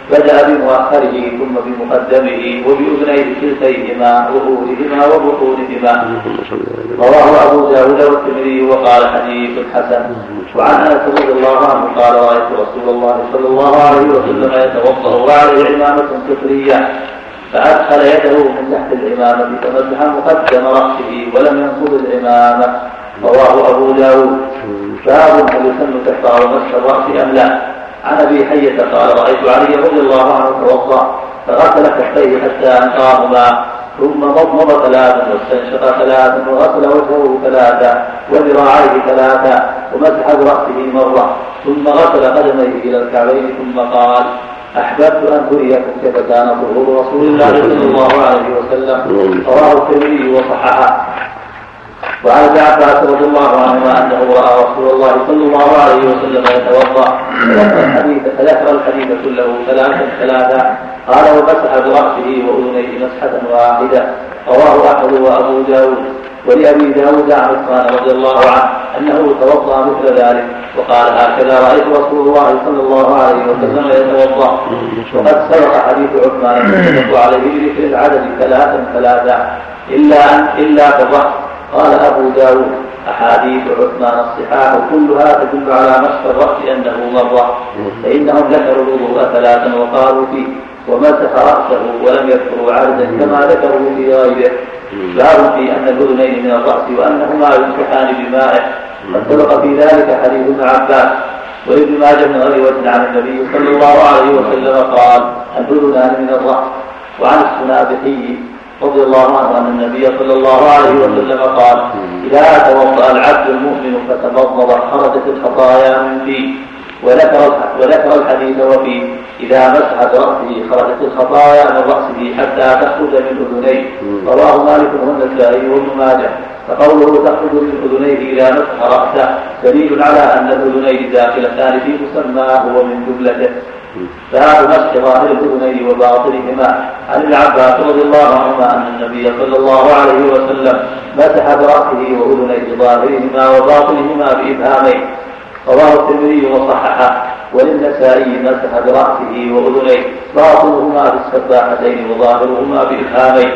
بدأ بمؤخره ثم بمقدمه وبأذنيه كلتيهما ظهورهما وبطونهما. رواه أبو داود والترمذي وقال حديث حسن. وعن أنس رضي الله عنه قال رأيت رسول الله صلى الله عليه وسلم يتوضأ وعليه عمامة فطرية فأدخل يده من تحت العمامة فمسح مقدم رأسه ولم ينقض العمامة. رواه أبو داود. باب هل يسن تحت مسح الرأس أم لا؟ عن أبي حية قال رأيت علي رضي الله عنه توضأ فغسل كفيه حتى أنقاهما ثم مضمض ثلاثا واستنشق ثلاثا وغسل وجهه ثلاثا وذراعيه ثلاثا ومسح برأسه مرة ثم غسل قدميه إلى الكعبين ثم قال أحببت أن أريكم كيف كان ظهور رسول الله صلى الله عليه وسلم. رواه الترمذي وصححه. وعن ابن عباس رضي الله عنهما أنه رأى رسول الله صلى الله عليه وسلم يتوضأ فذكر الحديث كله ثلاثا ثلاثا قال ومسح برأسه وأذنيه مسحة واحدة. رواه أحمد وأبو داود. ولأبي داود عن عثمان رضي الله عنه أنه توضأ مثل ذلك وقال هكذا رأيت رسول الله صلى الله عليه وسلم يتوضأ. وقد سبق حديث عثمان يتوضأ عليه بذكر العدد ثلاثا ثلاثا إلا أن إلا بالرأس. قال أبو داود أحاديث عثمان الصحاح كلها تدل على مسح الرأس أنه مرة فإنهم ذكروا الوضوء ثلاثا وقالوا فيه ومسح رأسه ولم يذكروا عددا كما ذكروا في غيره. باب في أن الأذنين من الرأس وأنهما يمسحان بماء قد سبق في ذلك حديث ابن عباس. وابن ماجه من غير وجه عن النبي صلى الله عليه وسلم قال الأذنان من الرأس. وعن السنابحي رضي الله عنه أن النبي صلى الله عليه وسلم قال إذا توضأ العبد المؤمن فتمضمض خرجت الخطايا من فيه. وذكر وذكر الحديث وفيه إذا مسح برأسه خرجت الخطايا من رأسه حتى تخرج من أذنيه. رواه مالك والنسائي وابن ماجه. فقوله تخرج من أذنيه إذا مسح رأسه دليل على أن الأذنين داخلتان في مسماه ومن جملته. باب مسح ظاهر الأذنين وباطنهما. عن ابن عباس رضي الله عنهما أن النبي صلى الله عليه وسلم مسح برأسه وأذنيه ظاهرهما وباطنهما بإبهامين. رواه الترمذي وصححه. وللنسائي مسح برأسه وأذنيه باطنهما بالسباحتين وظاهرهما بإبهامين.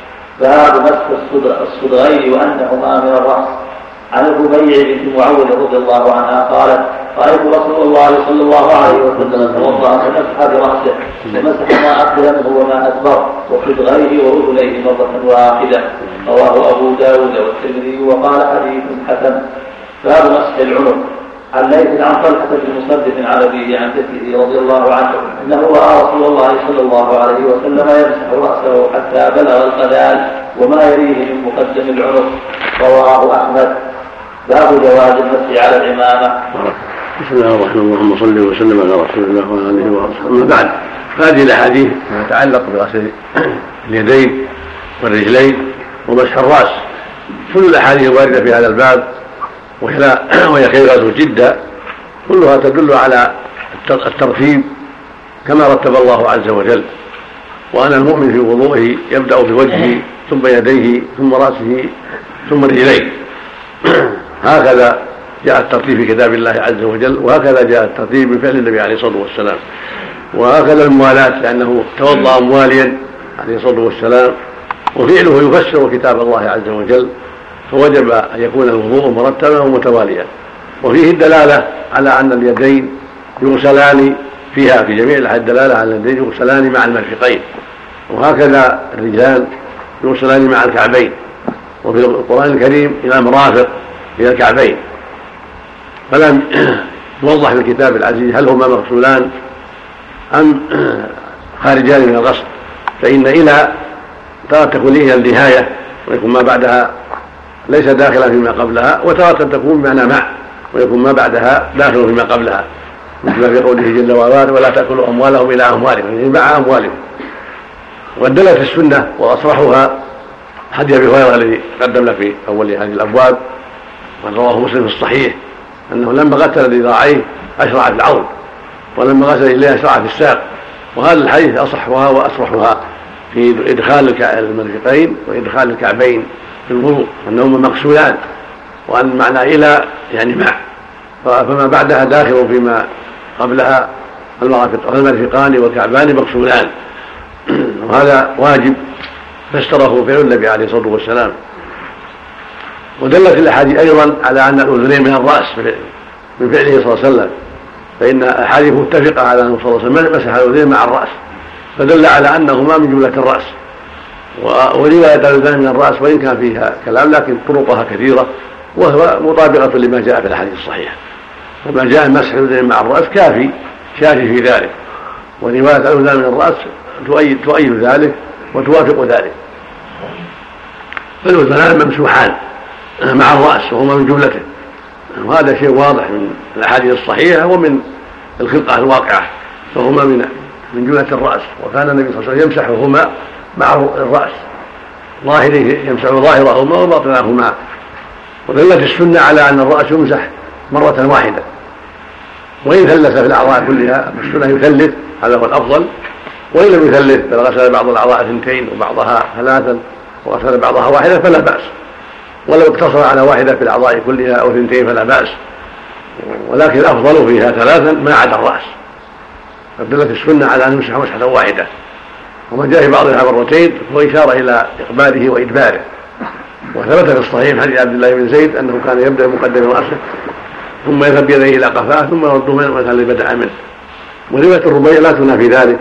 باب مسح الصدغين وأنهما من الرأس. عن الربيع بنت معوذ رضي الله عنها قالت رأيت رسول الله صلى الله عليه وسلم توضأ فمسح برأسه ومسح ما أقدم منه وما أدبر وصدغيه وأذنيه مرة واحدة. رواه أبو داود والترمذي وقال حديث حسن. باب مسح العنق. عن ليث عن طلحة بن مصدق عن أبيه عن جده رضي الله عنه أنه رأى رسول الله صلى الله عليه وسلم يمسح رأسه حتى بلغ القذال وما يليه من مقدم العنق. رواه أحمد. باب جواز المسح على العمامة. بسم الله الرحمن الرحيم. اللهم صل وسلم على رسول الله وعلى اله وصحبه. أما بعد هذه الاحاديث تتعلق بغسل اليدين والرجلين ومسح الراس. كل الاحاديث الوارده في هذا الباب وهي خيرات جدا كلها تدل على الترتيب كما رتب الله عز وجل. وأن المؤمن في وضوءه يبدأ بوجهه ثم يديه ثم رأسه ثم رجليه. هكذا جاء الترتيب في كتاب الله عز وجل وهكذا جاء الترتيب من فعل النبي عليه الصلاة والسلام. وهكذا الموالاة لأنه توضأ مواليا عليه الصلاة والسلام وفعله يفسر كتاب الله عز وجل فوجب أن يكون الوضوء مرتبا ومتواليا. وفيه الدلالة على أن اليدين يغسلان فيها في جميع الأحاديث الدلالة على اليدين يغسلان مع المرفقين وهكذا الرجلان يغسلان مع الكعبين. وفي القرآن الكريم إلى مرافق إلى الكعبين. فلم يوضح في الكتاب العزيز هل هما مغسولان أم خارجان من الغسل. فإن إلى ترى تكون إلى النهاية ويكون ما بعدها ليس داخلا فيما قبلها وترى تكون بمعنى مع ويكون ما بعدها داخل فيما قبلها مثل في قوله جل وعلا ولا تأكلوا أموالهم إلى أموالهم يعني مع أموالهم. ودلت السنة وأصرحها حديث أبي هريرة الذي قدمنا في أول هذه الأبواب ورواه مسلم في الصحيح أنه لما غسل ذراعيه أشرع في العضد ولما غسل إليه أشرع في الساق. وهذا الحديث أصحها وأصرحها في إدخال المرفقين وإدخال الكعبين في الوضوء أنهما مغسولان وأن معنى إلى يعني مع فما بعدها داخل فيما قبلها المرفقان والكعبان مغسولان، وهذا واجب فسره فعل النبي عليه الصلاة والسلام. ودلت الأحاديث أيضا على أن الأذنين من الرأس من فعله صلى الله عليه وسلم، فإن الأحاديث متفقة على أنه صلى الله عليه وسلم مسح الأذنين مع الرأس، فدل على أنهما من جملة الرأس. ورواية الأذنين من الرأس وإن كان فيها كلام لكن طرقها كثيرة، وهو مطابقة لما جاء في الحديث الصحيح، فما جاء مسح الأذنين مع الرأس كافي شافي في ذلك، ورواية الأذنين من الرأس تؤيد, تؤيد ذلك وتوافق ذلك. فالأذنان ممسوحان مع الرأس وهما من جملته، وهذا شيء واضح من الأحاديث الصحيحة ومن الخلقة الواقعة، فهما من من جملة الرأس. وكان النبي صلى الله عليه وسلم يمسحهما مع الرأس، ظاهره يمسح ظاهرهما وباطنهما. ودلت السنة على أن الرأس يمسح مرة واحدة، وإن ثلث في الأعضاء كلها فالسنة يثلث، هذا هو الأفضل. وإن لم يثلث فغسل بعض الأعضاء اثنتين وبعضها ثلاثا وغسل بعضها واحدة فلا بأس، ولو اقتصر على واحدة في الأعضاء كلها أو اثنتين فلا بأس، ولكن الأفضل فيها ثلاثا ما عدا الرأس. فدلت السنة على أن يمسح مسحة واحدة، وما جاء في بعضها مرتين هو إشارة إلى إقباله وإدباره. وثبت في الصحيح حديث عبد الله بن زيد أنه كان يبدأ مقدم رأسه ثم يذهب بيديه إلى قفاه ثم يرده من المكان الذي بدأ منه. ورواية الربيع لا تنافي ذلك،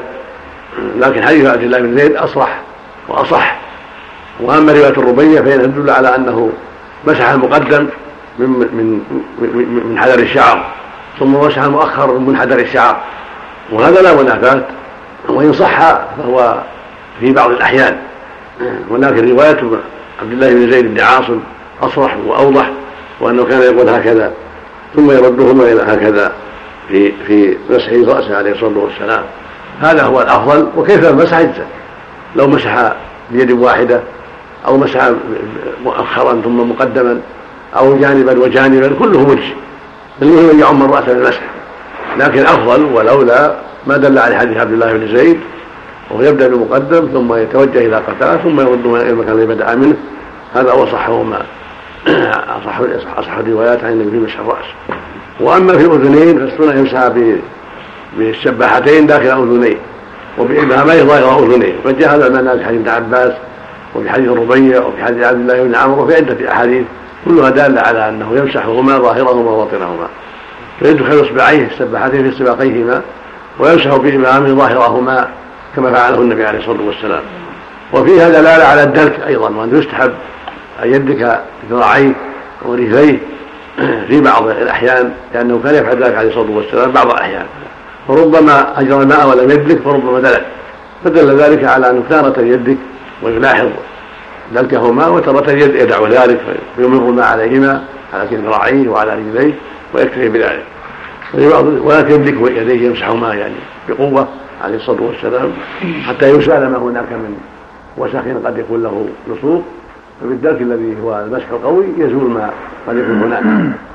لكن حديث عبد الله بن زيد أصرح وأصح. وأما رواية الربيع فإنها تدل على أنه مسح المقدم من من من, من حذر الشعر ثم مسح المؤخر من حذر الشعر، وهذا لا منافاة، وإن صح فهو في بعض الأحيان. ولكن رواية عبد الله بن زيد بن عاصم أصرح وأوضح، وأنه كان يقول هكذا ثم يردهما إلى هكذا في في مسح رأسه عليه الصلاة والسلام. هذا هو الأفضل. وكيف مسح يجزى، لو مسح بيد واحدة أو مسح مؤخرا ثم مقدما أو جانبا وجانبا كله مجزي، المهم أن يعم الرأس بالمسح. لكن أفضل ولولا ما دل على حديث عبد الله بن زيد، وهو يبدأ بالمقدم ثم يتوجه إلى قفاه ثم يرده إلى المكان الذي بدأ منه. هذا هو صحهما أصح أصح الروايات عن النبي في مسح الرأس. وأما في الأذنين فالسنة يمسح بالسباحتين داخل أذنيه وبإبهاميه ظاهر أذنيه، فجاء هذا المعنى في حديث ابن عباس وفي حديث الربيع وفي حديث عبد الله بن عمرو وفي عدة أحاديث كلها دالة على أنه يمسحهما ظاهرهما وباطنهما، فيدخل إصبعيه السباحتين في سباقيهما ويمسح بإبهامه ظاهرهما كما فعله النبي عليه الصلاة والسلام. وفيها دلالة على الدلك أيضا، وأن يستحب أن يدك ذراعيه ورجليه في بعض الأحيان، لأنه كان يفعل ذلك عليه الصلاة والسلام بعض الأحيان، فربما أجرى الماء ولم يدلك فربما دلك، فدل ذلك على أنه تارة يدك ويلاحظ دلكهما وتارة يدع ذلك فيمر الماء عليهما على ذراعيه وعلى رجليه ويكتفي بذلك. ولكن يدلك يديه يمسحهما يعني بقوة عليه الصلاة والسلام حتى يزال ما هناك من وسخ قد يكون له لصوق، فبالدلك الذي هو المسح القوي يزول ما قد يكون هناك.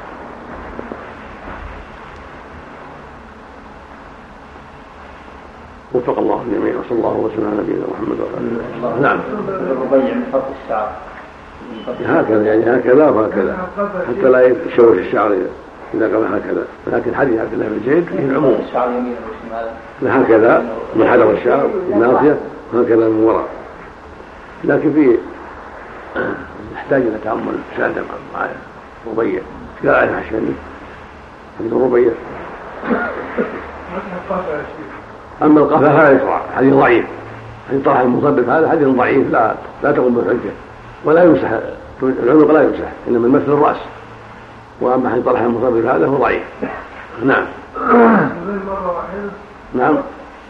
وفق الله الجميع وصلى الله وسلم على نبينا محمد وعلى اله. نعم. الربيع من خط الشعر هكذا يعني هكذا وهكذا حتى لا يشوش الشعر إذا قام هكذا، لكن حديث عبد الله بن زيد فيه العموم الشعر يمين وشمال هكذا من حذر الشعر الناصية وهكذا من وراء. لكن فيه نحتاج إلى تأمل شاهد مع الربيع قال عليه عشان حديث الربيع. أما القفا فلا يشرع، حديث ضعيف، حديث طرح المصدق هذا حديث ضعيف لا لا تقوم بالحجة، ولا يمسح العنق لا يمسح إنما المثل الرأس. وأما حديث طرح المصدق هذا هو ضعيف. نعم. نعم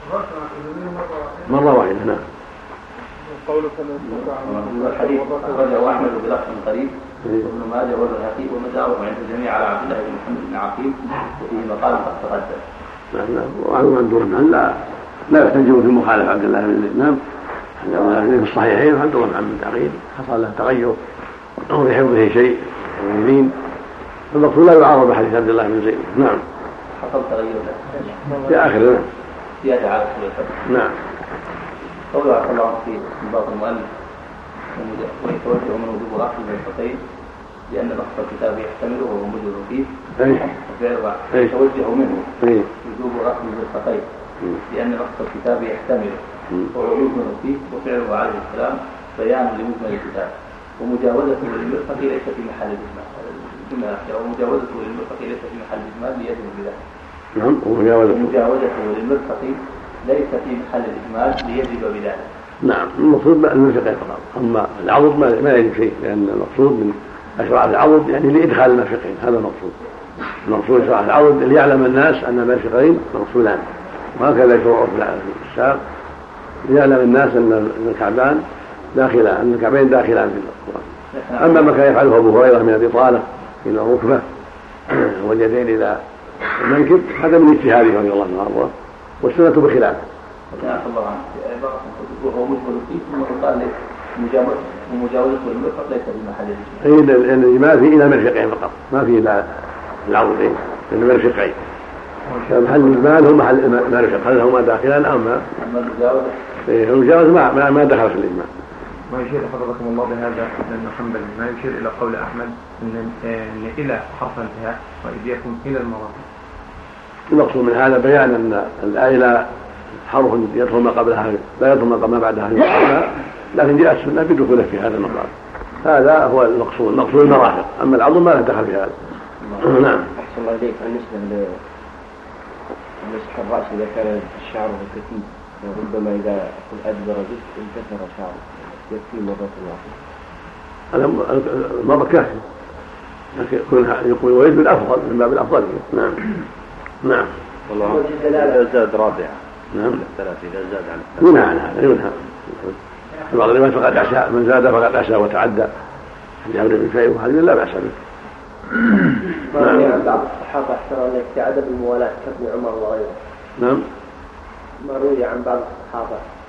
مرة واحدة. نعم. قولك الحديث أخرجه أحمد بلفظ قريب وابن ماجه والبيهقي ومداره عند الجميع على عبد الله بن محمد بن عقيل وفيه مقال قد تقدم. نعم نعم. وعنه عن دون لا لا يحتجون في مخالفة عبد الله بن زيد. نعم. في الصحيحين وعبد الله بن محمد بن عقيل حصل له تغير أو في حفظه شيء يمين، فالمقصود لا يعارض بحديث عبد الله بن زيد. نعم. حصل تغير له في آخر. نعم. زيادة على كل نعم. قوله صلى الله عليه وسلم في بعض المؤلف ويتوجه من وجوب الأخذ بالخطين لأن نص الكتاب يحتمله وهو مجر فيه وفعل يتوجه منه وجوب رفع المرفقين لأن نص الكتاب يحتمله وهو مجر فيه وفعله عليه السلام بيان لمجمل الكتاب ومجاوزته للمرفق ليس في محل الإجمال الجملة الأخيرة ومجاوزته للمرفق ليس في محل الإجمال ليجب بذلك. نعم ومجاوزته للمرفق ليس في محل الإجمال ليجب بذلك. نعم المقصود المرفقين فقط أما العضد ما يجب شيء لأن المقصود من أشراف العضد يعني لإدخال المرفقين هذا المقصود. المقصود أشراف العضد ليعلم الناس أن المرفقين مقصودان وهكذا شروع في الساق ليعلم الناس أن الكعبان داخلان أن الكعبين داخلان في القرآن. أما ما كان يفعله أبو هريرة من الإطالة إلى الركبة واليدين إلى المنكب هذا من اجتهاده رضي الله عنه وارضاه والسنة بخلافه. وهو مجمل فيه ثم قال لك مجاوزته للمرفق ليس في محل الإجمال. لأن الإجمال فيه إلى مرفقين فقط ما فيه إلى العضدين لأن مرفقين. محل الإجمال هو محل مرفق هل هما داخلان أو ما؟ أما المجاوزة المجاوزة ما ما دخل في الإجمال. ما يشير حفظكم الله بهذا لأن حنبل ما يشير إلى قول أحمد إن إن إلى حرف انتهاء وإيديكم إلى المرافق. المقصود من هذا بيان أن الآية حرف يدخل ما قبلها لا يدخل ما قبل ما بعدها لكن جاء السنة بدخوله في هذا المقام هذا هو المقصود المقصود المرافق أما العضل ما له دخل في هذا. نعم. أحسن الله إليك بالنسبة لمسح الرأس إذا كان الشعر كثيف وربما إذا قل أدبر جزء انكسر شعره يكفي مرة واحدة. المرة كافية لكن يقول ويجب الأفضل من باب الأفضل. نعم نعم. والله إذا زاد رابعة نعم الثلاث إذا زاد عن ينهى عن هذا ينهى. في بعض الروايات فقد عشاء من زاد فقد عشاء وتعدى حديث ابن شيء وهذا لا بأس به. نعم. بعض الصحابة احترى أن يتعدى بالموالاة كابن عمر وغيره. نعم. ما روي عن بعض الصحابة